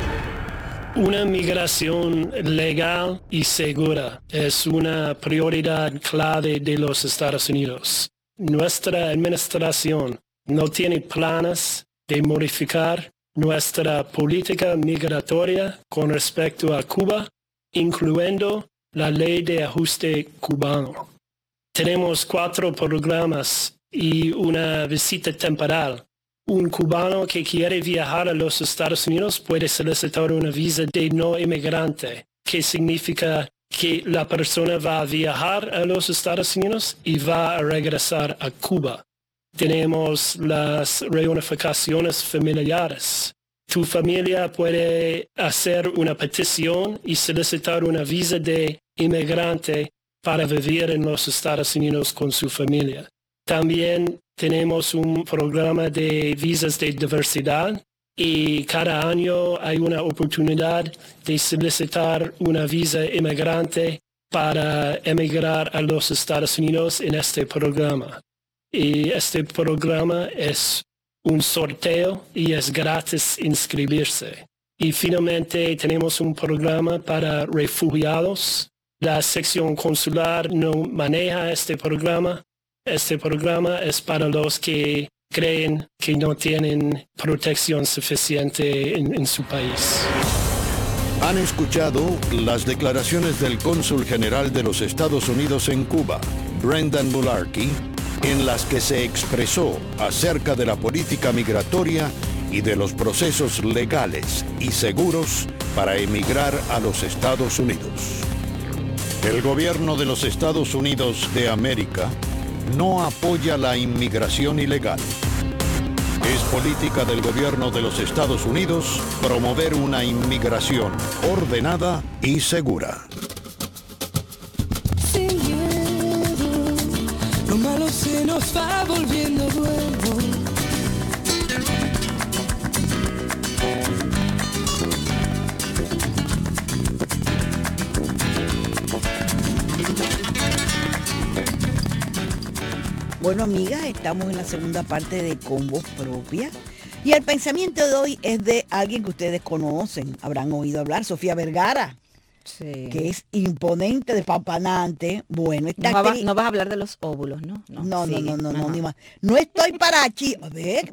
Una migración legal y segura es una prioridad clave de los Estados Unidos. Nuestra administración no tiene planes de modificar nuestra política migratoria con respecto a Cuba, incluyendo la ley de ajuste cubano. Tenemos 4 programas y una visita temporal. Un cubano que quiere viajar a los Estados Unidos puede solicitar una visa de no inmigrante, que significa que la persona va a viajar a los Estados Unidos y va a regresar a Cuba. Tenemos las reunificaciones familiares. Tu familia puede hacer una petición y solicitar una visa de inmigrante para vivir en los Estados Unidos con su familia. También tenemos un programa de visas de diversidad y cada año hay una oportunidad de solicitar una visa inmigrante para emigrar a los Estados Unidos en este programa. Y este programa es un sorteo y es gratis inscribirse. Y finalmente tenemos un programa para refugiados. La sección consular no maneja este programa. Este programa es para los que creen que no tienen protección suficiente en su país. Han escuchado las declaraciones del cónsul general de los Estados Unidos en Cuba, Brendan Mularkey, en las que se expresó acerca de la política migratoria y de los procesos legales y seguros para emigrar a los Estados Unidos. El gobierno de los Estados Unidos de América no apoya la inmigración ilegal. Es política del gobierno de los Estados Unidos promover una inmigración ordenada y segura. Sin miedo, lo malo se nos va volviendo bueno. Bueno, amigas, estamos en la segunda parte de Con Voz Propia. Y el pensamiento de hoy es de alguien que ustedes conocen, habrán oído hablar, Sofía Vergara. Sí. Que es imponente, despampanante. Bueno, esta no vas a hablar de los óvulos, ¿no? No, ni más. No estoy para aquí. A ver,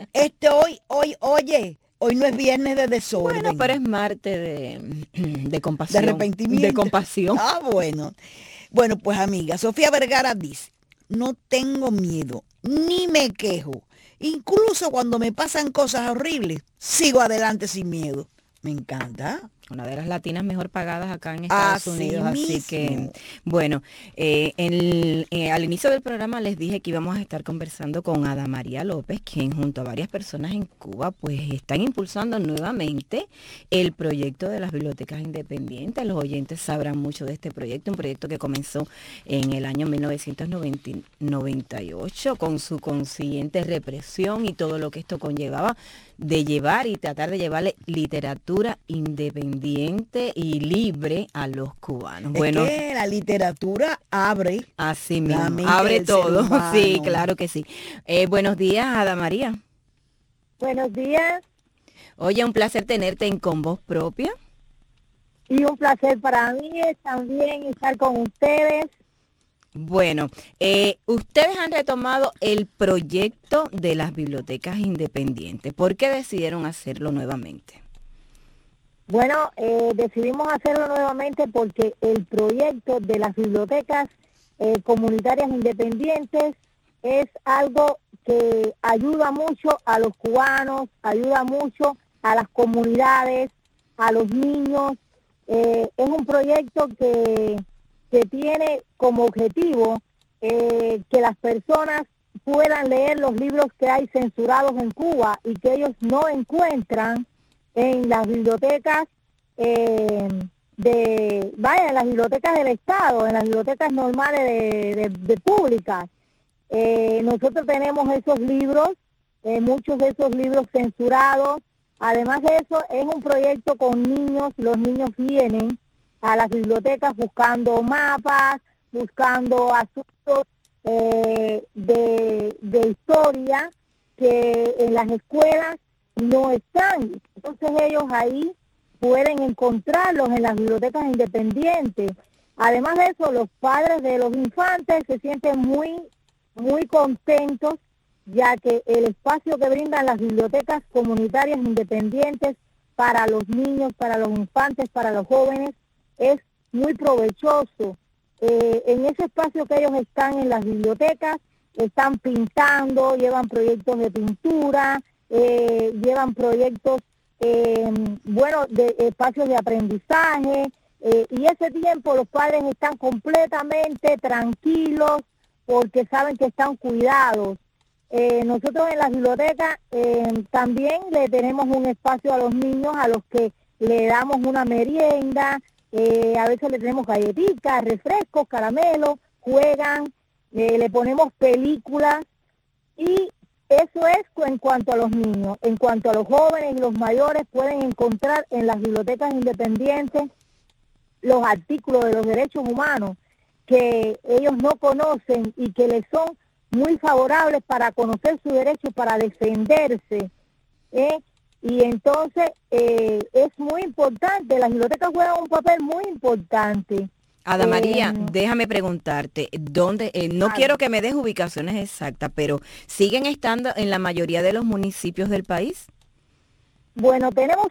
hoy no es viernes de desorden. Bueno, pero es martes de compasión. De arrepentimiento. De compasión. Ah, bueno. Bueno, pues amiga, Sofía Vergara dice, no tengo miedo, ni me quejo. Incluso cuando me pasan cosas horribles, sigo adelante sin miedo. Me encanta. una de las latinas mejor pagadas acá en Estados Unidos. Así mismo. que, bueno, al inicio del programa les dije que íbamos a estar conversando con Ada María López, quien junto a varias personas en Cuba, pues están impulsando nuevamente el proyecto de las bibliotecas independientes. Los oyentes sabrán mucho de este proyecto, un proyecto que comenzó en el año 1998 con su consiguiente represión y todo lo que esto conllevaba de llevar y tratar de llevarle literatura independiente y libre a los cubanos. Bueno, es que la literatura abre. Así la mismo, mente abre del ser todo. humano. Sí, claro que sí. Buenos días, Ada María. Buenos días. Oye, un placer tenerte en Con Voz Propia. Y un placer para mí también estar con ustedes. Bueno, ustedes han retomado el proyecto de las bibliotecas independientes. ¿Por qué decidieron hacerlo nuevamente? Bueno, decidimos hacerlo nuevamente porque el proyecto de las bibliotecas comunitarias independientes es algo que ayuda mucho a los cubanos, ayuda mucho a las comunidades, a los niños. Es un proyecto que tiene como objetivo que las personas puedan leer los libros que hay censurados en Cuba y que ellos no encuentran en las bibliotecas en las bibliotecas del Estado, en las bibliotecas normales de públicas. Nosotros tenemos esos libros, muchos de esos libros censurados. Además de eso, es un proyecto con niños. Los niños vienen a las bibliotecas buscando mapas, buscando asuntos de historia que en las escuelas no están. Entonces ellos ahí pueden encontrarlos en las bibliotecas independientes. Además de eso, los padres de los infantes se sienten muy contentos, ya que el espacio que brindan las bibliotecas comunitarias independientes para los niños, para los infantes, para los jóvenes, es muy provechoso. En ese espacio que ellos están en las bibliotecas, están pintando, llevan proyectos de pintura, llevan proyectos, de espacios de aprendizaje, y ese tiempo los padres están completamente tranquilos porque saben que están cuidados. Nosotros en las bibliotecas también le tenemos un espacio a los niños a los que le damos una merienda, a veces le tenemos galletitas, refrescos, caramelos, juegan, le ponemos películas, y eso es en cuanto a los niños. En cuanto a los jóvenes y los mayores, pueden encontrar en las bibliotecas independientes los artículos de los derechos humanos que ellos no conocen y que les son muy favorables para conocer sus derechos, para defenderse. Y entonces es muy importante, las bibliotecas juegan un papel muy importante. Ada María, déjame preguntarte, ¿dónde? No quiero que me des ubicaciones exactas, pero ¿siguen estando en la mayoría de los municipios del país? Bueno, tenemos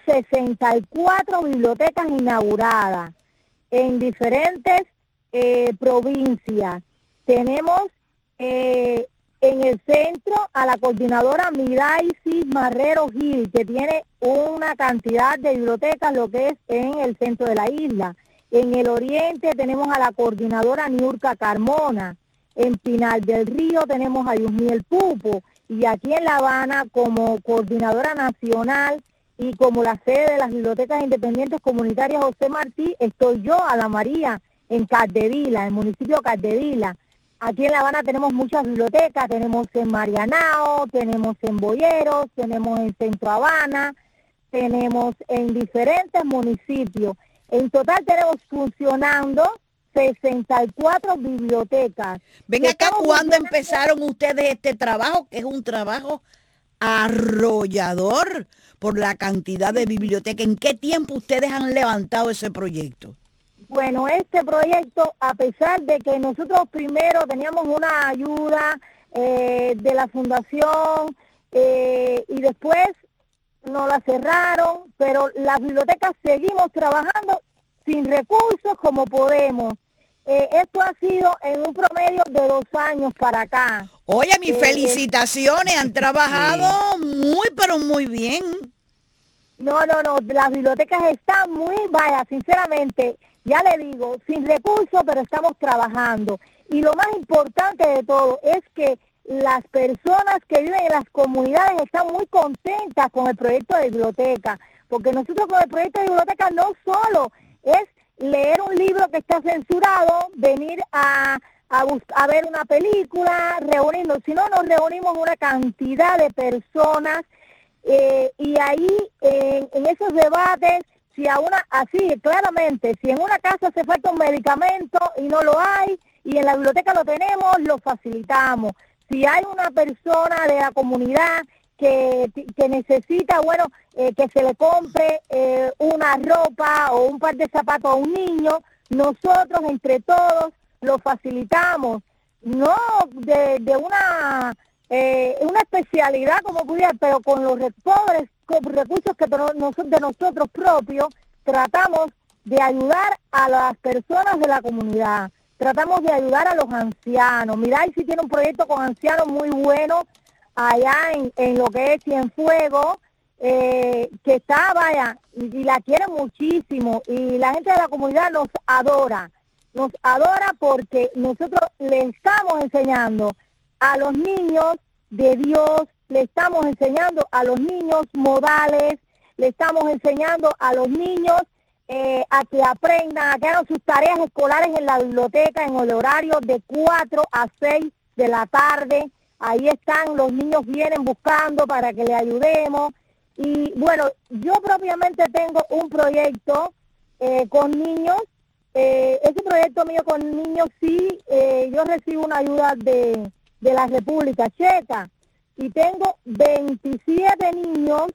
64 bibliotecas inauguradas en diferentes provincias. Tenemos en el centro a la coordinadora Miraisi Marrero Gil, que tiene una cantidad de bibliotecas, lo que es en el centro de la isla. En el oriente tenemos a la coordinadora Niurka Carmona. En Pinar del Río tenemos a Yusmiel Pupo. Y aquí en La Habana, como coordinadora nacional y como la sede de las bibliotecas independientes comunitarias José Martí, estoy yo, Ada María, en Cardevila, en el municipio de Cardevila. Aquí en La Habana tenemos muchas bibliotecas, tenemos en Marianao, tenemos en Boyeros, tenemos en Centro Habana, tenemos en diferentes municipios. En total tenemos funcionando 64 bibliotecas. Ven acá, ¿cuándo empezaron ustedes este trabajo? Que es un trabajo arrollador por la cantidad de bibliotecas. ¿En qué tiempo ustedes han levantado ese proyecto? Bueno, este proyecto, a pesar de que nosotros primero teníamos una ayuda de la fundación y después nos la cerraron, pero las bibliotecas seguimos trabajando sin recursos como podemos. Esto ha sido en un promedio de 2 años para acá. Oye, mis felicitaciones, han trabajado muy, pero muy bien. No, las bibliotecas están muy, vaya, sinceramente, ya le digo, sin recursos, pero estamos trabajando. Y lo más importante de todo es que las personas que viven en las comunidades están muy contentas con el proyecto de biblioteca, porque nosotros con el proyecto de biblioteca no solo es leer un libro que está censurado, venir a ver una película, reunirnos, sino nos reunimos una cantidad de personas y ahí en esos debates, si a una, así claramente, si en una casa hace falta un medicamento y no lo hay, y en la biblioteca lo tenemos, lo facilitamos. Si hay una persona de la comunidad que necesita, bueno, que se le compre una ropa o un par de zapatos a un niño, nosotros entre todos lo facilitamos, no de una especialidad como pudiera, pero con los pobres con recursos que de nosotros propios tratamos de ayudar a las personas de la comunidad, tratamos de ayudar a los ancianos. Mirai sí tiene un proyecto con ancianos muy bueno allá en lo que es Cienfuegos, que está, vaya, y la quiere muchísimo, y la gente de la comunidad nos adora porque nosotros le estamos enseñando a los niños de Dios, le estamos enseñando a los niños modales, le estamos enseñando a los niños a que aprendan, a que hagan sus tareas escolares en la biblioteca en el horario de 4 a 6 de la tarde. Ahí están, los niños vienen buscando para que le ayudemos. Y bueno, yo propiamente tengo un proyecto con niños. Ese proyecto mío con niños sí, yo recibo una ayuda de la República Checa y tengo 27 niños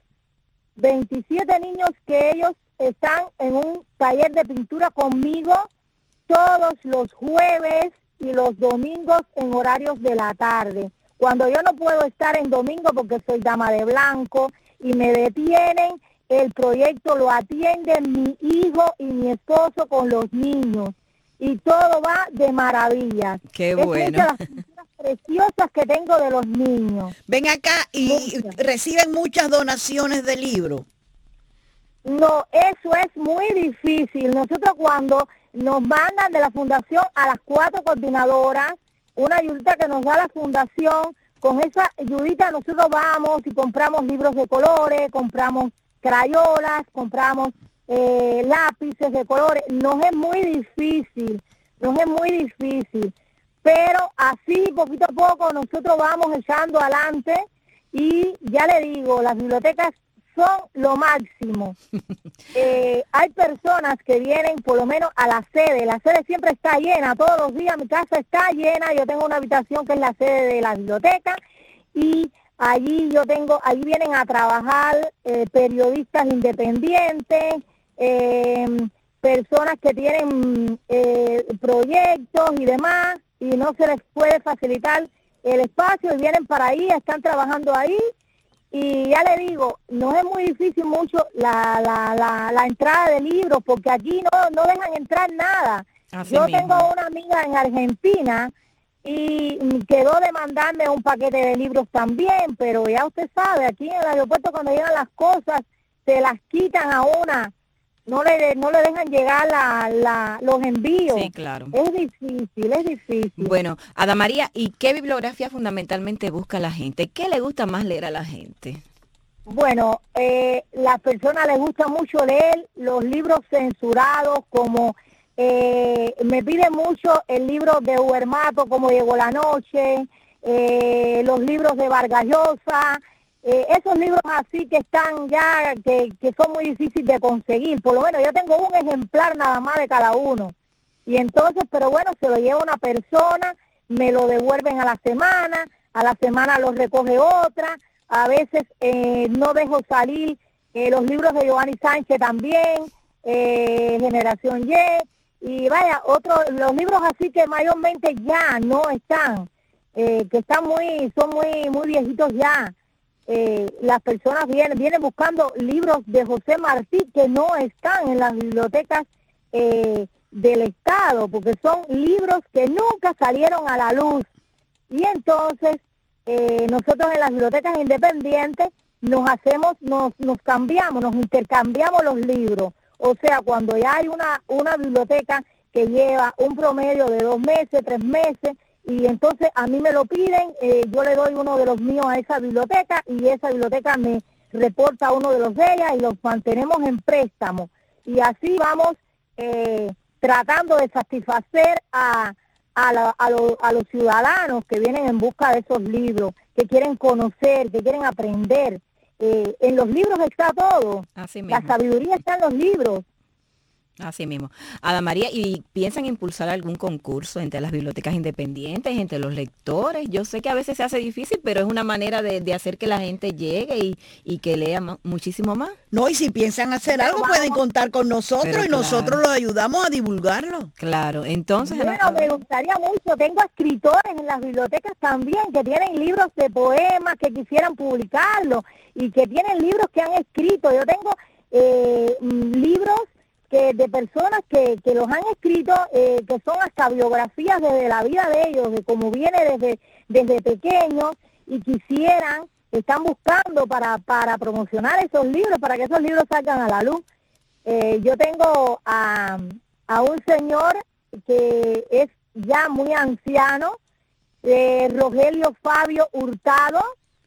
que ellos están en un taller de pintura conmigo todos los jueves y los domingos en horarios de la tarde. Cuando yo no puedo estar en domingo porque soy dama de blanco y me detienen, el proyecto lo atienden mi hijo y mi esposo con los niños. Y todo va de maravilla. Qué bueno. Es una de las pinturas preciosas que tengo de los niños. Ven acá y reciben muchas donaciones de libros. No, eso es muy difícil. Nosotros cuando nos mandan de la fundación a las 4 coordinadoras, una ayudita que nos da la fundación, con esa ayudita nosotros vamos y compramos libros de colores, compramos crayolas, compramos lápices de colores. Nos es muy difícil, pero así poquito a poco nosotros vamos echando adelante y ya le digo, las bibliotecas son lo máximo. Hay personas que vienen por lo menos a la sede siempre está llena, todos los días mi casa está llena, yo tengo una habitación que es la sede de la biblioteca y allí vienen a trabajar periodistas independientes, personas que tienen proyectos y demás y no se les puede facilitar el espacio y vienen para ahí, están trabajando ahí. Y ya le digo, no es muy difícil mucho la entrada de libros, porque aquí no dejan entrar nada. Así yo mismo. Tengo una amiga en Argentina y quedó de mandarme un paquete de libros también, pero ya usted sabe, aquí en el aeropuerto cuando llegan las cosas, se las quitan a una. No le dejan llegar los envíos. Sí, claro. Es difícil. Bueno, Ada María, ¿y qué bibliografía fundamentalmente busca la gente? ¿Qué le gusta más leer a la gente? Bueno, las personas les gusta mucho leer los libros censurados, como me piden mucho el libro de Huermato, como Llegó la Noche, los libros de Vargas Llosa, esos libros así que están ya, que son muy difíciles de conseguir. Por lo menos yo tengo un ejemplar nada más de cada uno. Y entonces, pero bueno, se lo lleva una persona, me lo devuelven a la semana lo recoge otra. A veces no dejo salir los libros de Giovanni Sánchez también, Generación Y. Y vaya, los libros así que mayormente ya no están, que son muy viejitos ya. Las personas vienen buscando libros de José Martí que no están en las bibliotecas del Estado, porque son libros que nunca salieron a la luz. Y entonces nosotros en las bibliotecas independientes nos cambiamos, nos intercambiamos los libros. O sea, cuando ya hay una biblioteca que lleva un promedio de 2 meses, 3 meses, y entonces a mí me lo piden, yo le doy uno de los míos a esa biblioteca y esa biblioteca me reporta uno de los de ellas y los mantenemos en préstamo. Y así vamos tratando de satisfacer a los ciudadanos que vienen en busca de esos libros, que quieren conocer, que quieren aprender. En los libros está todo. Así mismo. La sabiduría está en los libros. Así mismo. Ada María, ¿y piensan impulsar algún concurso entre las bibliotecas independientes, entre los lectores? Yo sé que a veces se hace difícil, pero es una manera de hacer que la gente llegue y que lea muchísimo más. No, y si piensan hacer algo, pueden contar con nosotros. Pero y nosotros los ayudamos a divulgarlo. Claro, entonces... Bueno, me gustaría mucho. Tengo escritores en las bibliotecas también que tienen libros de poemas que quisieran publicarlos y que tienen libros que han escrito. Yo tengo libros de personas que los han escrito, que son hasta biografías desde la vida de ellos, de cómo viene desde pequeños, y están buscando para promocionar esos libros, para que esos libros salgan a la luz. Yo tengo a un señor que es ya muy anciano, Rogelio Fabio Hurtado,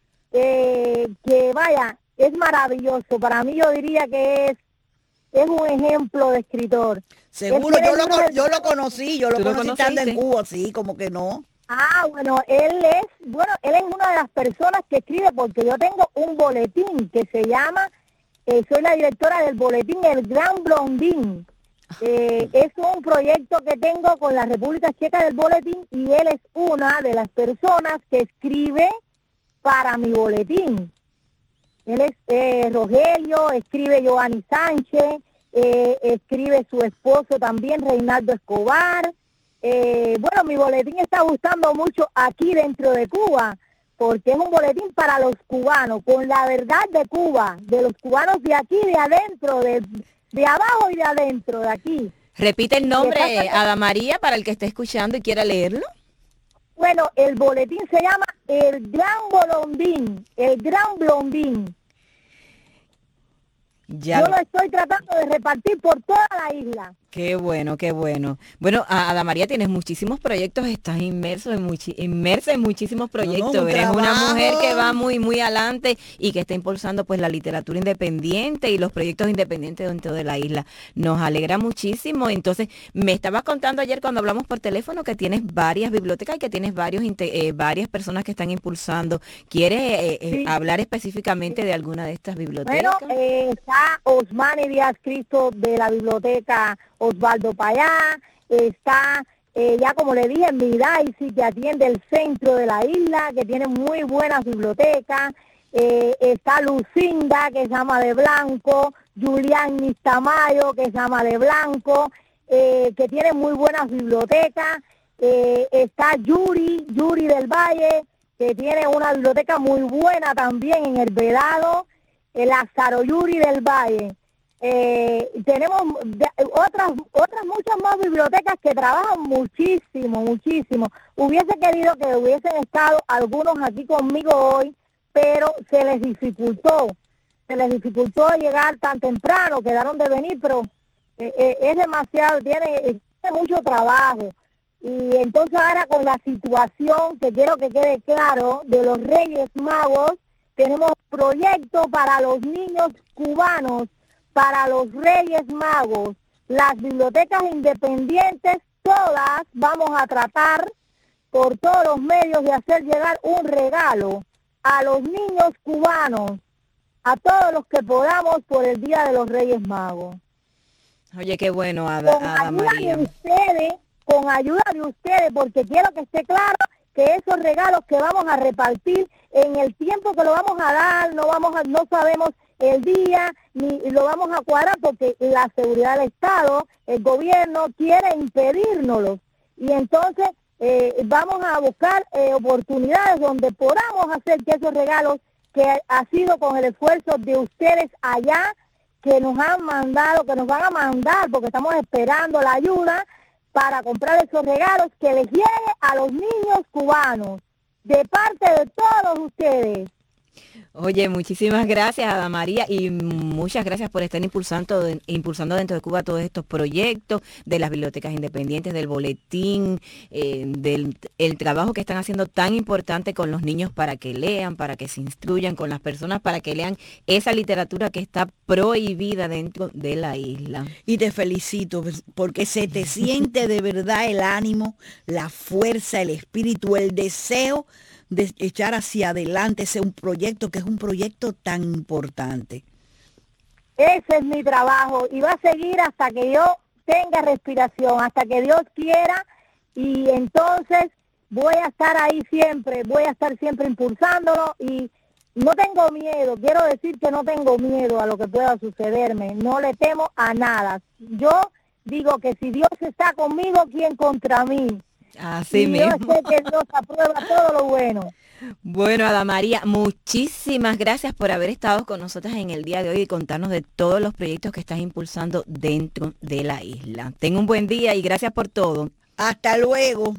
que vaya, es maravilloso. Para mí yo diría que es un ejemplo de escritor. Seguro, yo lo conocí estando en Cuba, sí, como que no. Bueno, él es una de las personas que escribe, porque yo tengo un boletín que se llama, soy la directora del boletín El Gran Blondín. Es un proyecto que tengo con la República Checa del boletín, y él es una de las personas que escribe para mi boletín. Él es Rogelio, escribe Giovanni Sánchez, escribe su esposo también, Reinaldo Escobar. Bueno, mi boletín está gustando mucho aquí dentro de Cuba, porque es un boletín para los cubanos, con la verdad de Cuba, de los cubanos de aquí, de adentro, de abajo y de adentro, de aquí. Repite el nombre, Ada María, para el que esté escuchando y quiera leerlo. Bueno, el boletín se llama El Gran Blondín, El Gran Blondín. Yo lo estoy tratando de repartir por toda la isla. Qué bueno, qué bueno. Bueno, Ada María, tienes muchísimos proyectos, estás inmersa en muchísimos proyectos. Eres una mujer que va muy, muy adelante y que está impulsando pues la literatura independiente y los proyectos independientes dentro de la isla. Nos alegra muchísimo. Entonces, me estabas contando ayer cuando hablamos por teléfono que tienes varias bibliotecas y que tienes varias personas que están impulsando. ¿Quieres hablar específicamente de alguna de estas bibliotecas? Bueno, está Osmani Díaz Cristo de la biblioteca Osvaldo Payá, está ya como le dije, Midaisi, que atiende el centro de la isla, que tiene muy buenas bibliotecas, está Lucinda, que es ama de blanco, Julián Nistamayo, que es ama de blanco, que tiene muy buenas bibliotecas, está Yuri del Valle, que tiene una biblioteca muy buena también en el Vedado, Lázaro Yuri del Valle. Tenemos otras muchas más bibliotecas que trabajan muchísimo. Hubiese querido que hubiesen estado algunos aquí conmigo hoy, pero se les dificultó llegar tan temprano, quedaron de venir, pero es demasiado, tiene mucho trabajo. Y entonces ahora con la situación, que quiero que quede claro, de los Reyes Magos, tenemos proyectos para los niños cubanos, para los Reyes Magos. Las bibliotecas independientes, todas vamos a tratar por todos los medios de hacer llegar un regalo a los niños cubanos, a todos los que podamos, por el Día de los Reyes Magos. Oye, qué bueno, Ada María. Con ayuda de ustedes, porque quiero que esté claro que esos regalos que vamos a repartir en el tiempo que lo vamos a dar, no sabemos el día, ni lo vamos a cuadrar, porque la seguridad del Estado, el gobierno quiere impedírnoslo. Y entonces vamos a buscar oportunidades donde podamos hacer que esos regalos, que ha sido con el esfuerzo de ustedes allá, que nos han mandado, que nos van a mandar, porque estamos esperando la ayuda para comprar esos regalos, que les llegue a los niños cubanos, de parte de todos ustedes. Oye, muchísimas gracias, Ada María, y muchas gracias por estar impulsando dentro de Cuba todos estos proyectos de las bibliotecas independientes, del boletín, el trabajo que están haciendo tan importante con los niños para que lean, para que se instruyan, con las personas para que lean esa literatura que está prohibida dentro de la isla. Y te felicito porque se te siente de verdad el ánimo, la fuerza, el espíritu, el deseo de echar hacia adelante ese un proyecto que es un proyecto tan importante. Ese es mi trabajo y va a seguir hasta que yo tenga respiración, hasta que Dios quiera, y entonces voy a estar ahí siempre, voy a estar siempre impulsándolo y no tengo miedo, quiero decir que no tengo miedo a lo que pueda sucederme, no le temo a nada. Yo digo que si Dios está conmigo, ¿quién contra mí? Así y mismo. yo sé que Dios aprueba todo lo bueno. Bueno, Ada María, muchísimas gracias por haber estado con nosotras en el día de hoy y contarnos de todos los proyectos que estás impulsando dentro de la isla. Ten un buen día y gracias por todo. Hasta luego.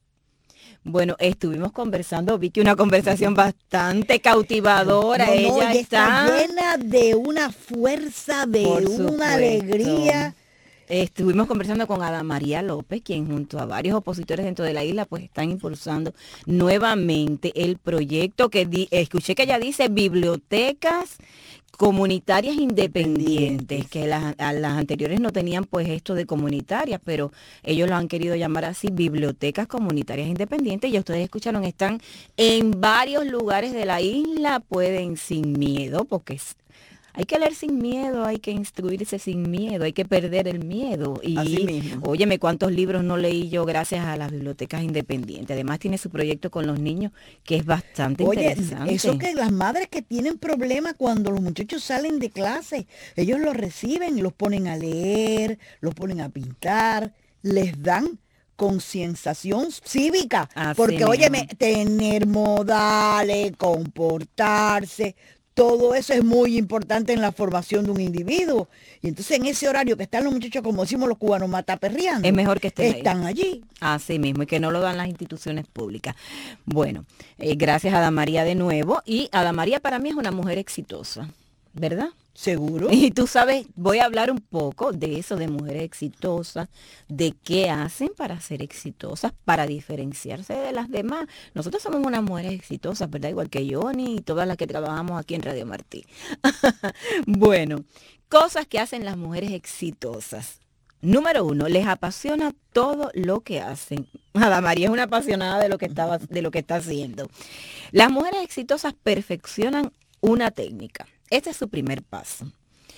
Bueno, estuvimos conversando, Vicky, una conversación bastante cautivadora. Ella está llena de una fuerza, de una alegría. Estuvimos conversando con Ada María López, quien junto a varios opositores dentro de la isla pues están impulsando nuevamente el proyecto que escuché que ella dice bibliotecas comunitarias independientes, que las anteriores no tenían pues esto de comunitarias, pero ellos lo han querido llamar así, bibliotecas comunitarias independientes. Ya ustedes escucharon, están en varios lugares de la isla, pueden sin miedo, porque hay que leer sin miedo, hay que instruirse sin miedo, hay que perder el miedo. Y así mismo. Óyeme, cuántos libros no leí yo gracias a las bibliotecas independientes. Además tiene su proyecto con los niños que es bastante interesante. Eso que las madres que tienen problemas cuando los muchachos salen de clase, ellos los reciben, los ponen a leer, los ponen a pintar, les dan concienciación cívica. Así porque mismo. óyeme, tener modales, comportarse, todo eso es muy importante en la formación de un individuo. Y entonces en ese horario que están los muchachos, como decimos los cubanos, mataperreando, es mejor que están allí. Así mismo, y que no lo dan las instituciones públicas. Bueno, gracias a Ada María de nuevo. Y Ada María para mí es una mujer exitosa, ¿verdad? Seguro. Y tú sabes, voy a hablar un poco de eso, de mujeres exitosas, de qué hacen para ser exitosas, para diferenciarse de las demás. Nosotros somos unas mujeres exitosas, ¿verdad? Igual que Johnny y todas las que trabajamos aquí en Radio Martí. Bueno, cosas que hacen las mujeres exitosas. Número 1, les apasiona todo lo que hacen. Ada María es una apasionada de lo que está haciendo. Las mujeres exitosas perfeccionan una técnica. Este es su primer paso.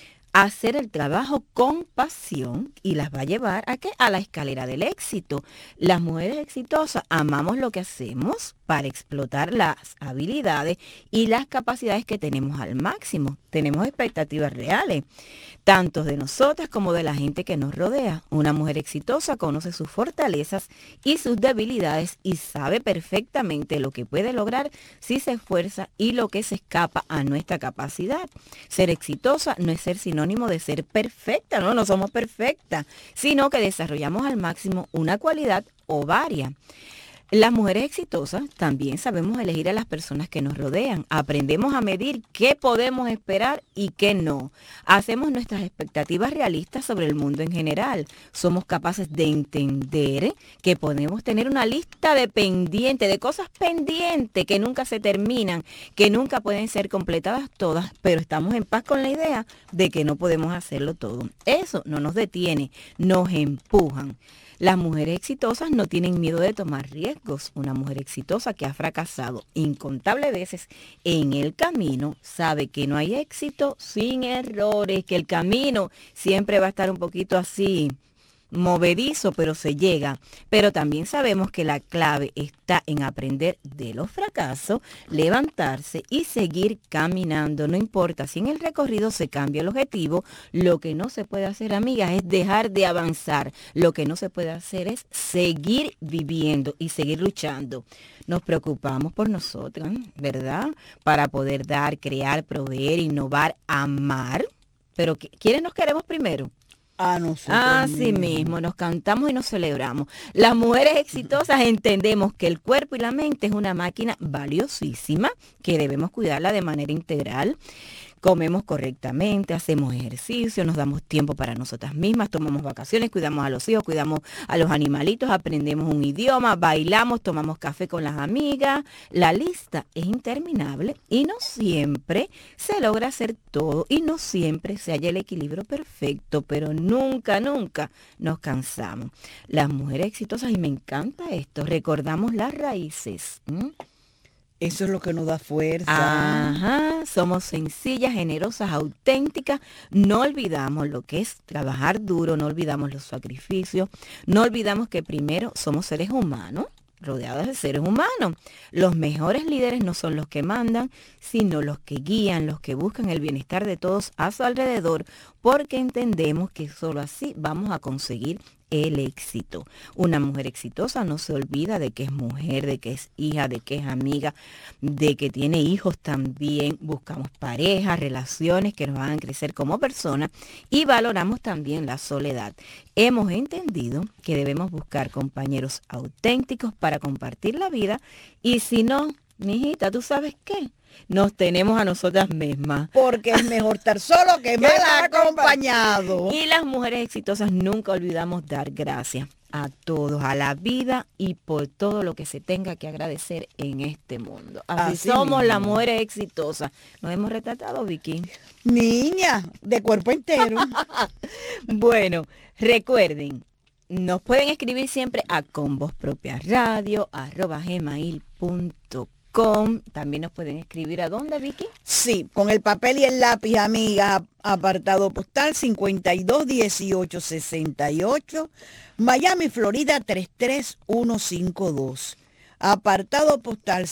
Hacer el trabajo con pasión y las va a llevar ¿a qué? A la escalera del éxito. Las mujeres exitosas amamos lo que hacemos para explotar las habilidades y las capacidades que tenemos al máximo. Tenemos expectativas reales, tanto de nosotras como de la gente que nos rodea. Una mujer exitosa conoce sus fortalezas y sus debilidades y sabe perfectamente lo que puede lograr si se esfuerza y lo que se escapa a nuestra capacidad. Ser exitosa no es ser sinónimo de ser perfecta, no somos perfectas, sino que desarrollamos al máximo una cualidad o varias. Las mujeres exitosas también sabemos elegir a las personas que nos rodean. Aprendemos a medir qué podemos esperar y qué no. Hacemos nuestras expectativas realistas sobre el mundo en general. Somos capaces de entender que podemos tener una lista de pendientes, de cosas pendientes que nunca se terminan, que nunca pueden ser completadas todas, pero estamos en paz con la idea de que no podemos hacerlo todo. Eso no nos detiene, nos empujan. Las mujeres exitosas no tienen miedo de tomar riesgos. Una mujer exitosa que ha fracasado incontables veces en el camino sabe que no hay éxito sin errores, que el camino siempre va a estar un poquito así movedizo, pero se llega. Pero también sabemos que la clave está en aprender de los fracasos, levantarse y seguir caminando. No importa si en el recorrido se cambia el objetivo, lo que no se puede hacer, amigas, es dejar de avanzar. Lo que no se puede hacer es seguir viviendo y seguir luchando. Nos preocupamos por nosotras, ¿verdad? Para poder dar, crear, proveer, innovar, amar. Pero ¿quiénes nos queremos primero? A nosotros Así mismo, nos cantamos y nos celebramos. Las mujeres exitosas entendemos que el cuerpo y la mente es una máquina valiosísima que debemos cuidarla de manera integral. Comemos correctamente, hacemos ejercicio, nos damos tiempo para nosotras mismas, tomamos vacaciones, cuidamos a los hijos, cuidamos a los animalitos, aprendemos un idioma, bailamos, tomamos café con las amigas. La lista es interminable y no siempre se logra hacer todo y no siempre se halla el equilibrio perfecto, pero nunca, nunca nos cansamos. Las mujeres exitosas, y me encanta esto, recordamos las raíces. Eso es lo que nos da fuerza. Ajá, somos sencillas, generosas, auténticas. No olvidamos lo que es trabajar duro, no olvidamos los sacrificios, no olvidamos que primero somos seres humanos, rodeados de seres humanos. Los mejores líderes no son los que mandan, sino los que guían, los que buscan el bienestar de todos a su alrededor, porque entendemos que solo así vamos a conseguir el éxito. Una mujer exitosa no se olvida de que es mujer, de que es hija, de que es amiga, de que tiene hijos también. Buscamos parejas, relaciones que nos hagan crecer como personas y valoramos también la soledad. Hemos entendido que debemos buscar compañeros auténticos para compartir la vida y si no, mijita, ¿tú sabes qué? Nos tenemos a nosotras mismas. Porque es mejor estar solo que mal acompañado. Y las mujeres exitosas nunca olvidamos dar gracias a todos, a la vida y por todo lo que se tenga que agradecer en este mundo. Así somos mismo. las mujeres exitosas. Nos hemos retratado, Vicky. Niña, de cuerpo entero. Bueno, recuerden, nos pueden escribir siempre a convozpropiaradio@gmail.com. También nos pueden escribir ¿a dónde, Vicky? Sí, con el papel y el lápiz, amiga. Apartado postal 521868, Miami, Florida 33152. Apartado postal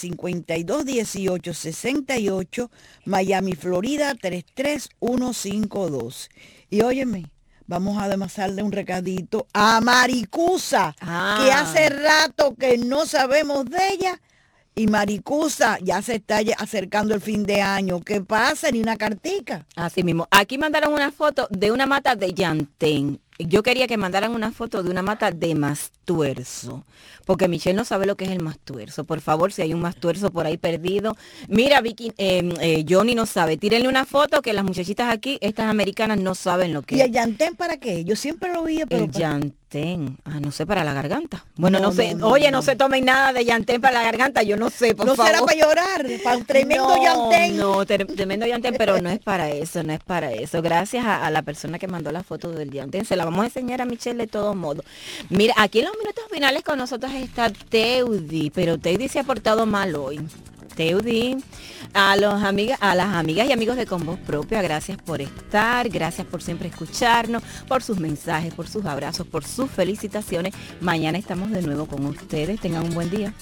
521868, Miami, Florida 33152. Y óyeme, vamos a darle un recadito a Maricusa, que hace rato que no sabemos de ella. Y Maricusa, ya se está acercando el fin de año. ¿Qué pasa? Ni una cartica. Así mismo. Aquí mandaron una foto de una mata de llantén. Yo quería que mandaran una foto de una mata de mastuerzo, porque Michelle no sabe lo que es el mastuerzo. Por favor, si hay un mastuerzo por ahí perdido. Mira, Vicky, Johnny no sabe. Tírenle una foto que las muchachitas aquí, estas americanas, no saben lo que es. ¿Y el llantén para qué? Yo siempre lo vi, pero... El llantén, no sé, para la garganta. Bueno, no sé. Oye, no se tomen nada de llantén para la garganta, yo no sé, por favor. No será para llorar, para un tremendo llantén. No, tremendo llantén, pero no es para eso, no es para eso. Gracias a la persona que mandó la foto del llantén. Se la vamos a enseñar a Michelle de todos modos. Mira, aquí en los minutos finales con nosotros está Teudi, pero Teudi se ha portado mal hoy. Teudi, a las amigas y amigos de Con Voz Propia, gracias por estar, gracias por siempre escucharnos, por sus mensajes, por sus abrazos, por sus felicitaciones. Mañana estamos de nuevo con ustedes. Tengan un buen día.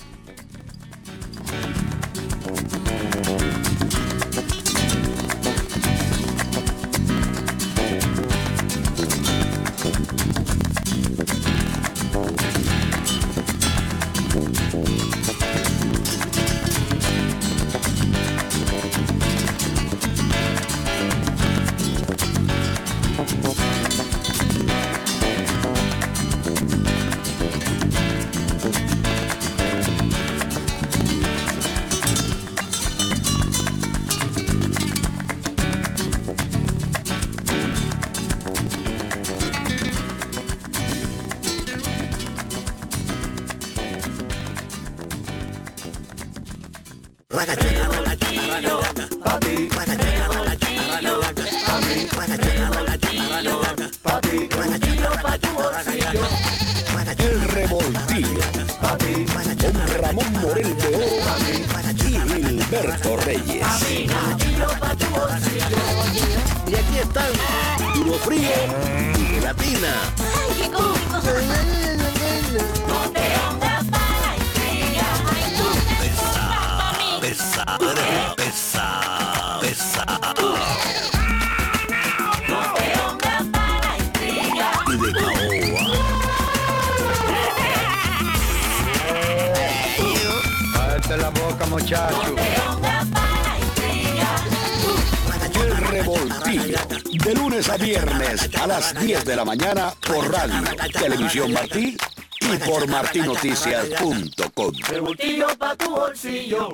El Revoltillo con Ramón Morel de Oro y Gilberto Reyes. Y aquí están Duro Frío y Latina. ¡Ay, qué cómico! No te ondas para la intriga. Pesa. No te ondas para la intriga. Y de caoba. Cállate la boca, muchacho. No te ondas para la intriga. El Revoltillo De lunes a viernes a las 10 de la mañana por radio, Televisión Martí y por martinoticias.com. Pa' tu bolsillo.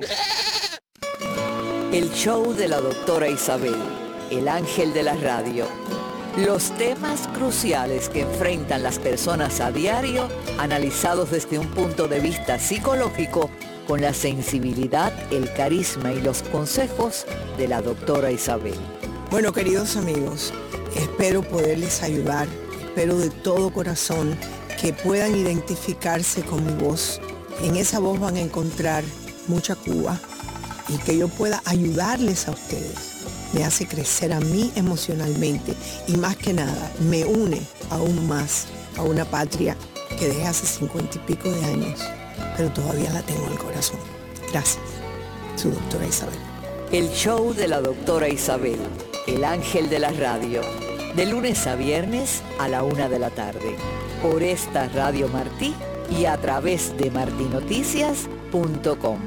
El show de la doctora Isabel, el ángel de la radio. Los temas cruciales que enfrentan las personas a diario, analizados desde un punto de vista psicológico, con la sensibilidad, el carisma y los consejos de la doctora Isabel. Bueno, queridos amigos, espero poderles ayudar, espero de todo corazón que puedan identificarse con mi voz. En esa voz van a encontrar mucha Cuba y que yo pueda ayudarles a ustedes. Me hace crecer a mí emocionalmente y más que nada me une aún más a una patria que dejé hace 50 y pico de años, pero todavía la tengo en el corazón. Gracias, su doctora Isabel. El show de la doctora Isabel, el ángel de la radio, de lunes a viernes a la 1 de la tarde, por esta Radio Martí y a través de martinoticias.com.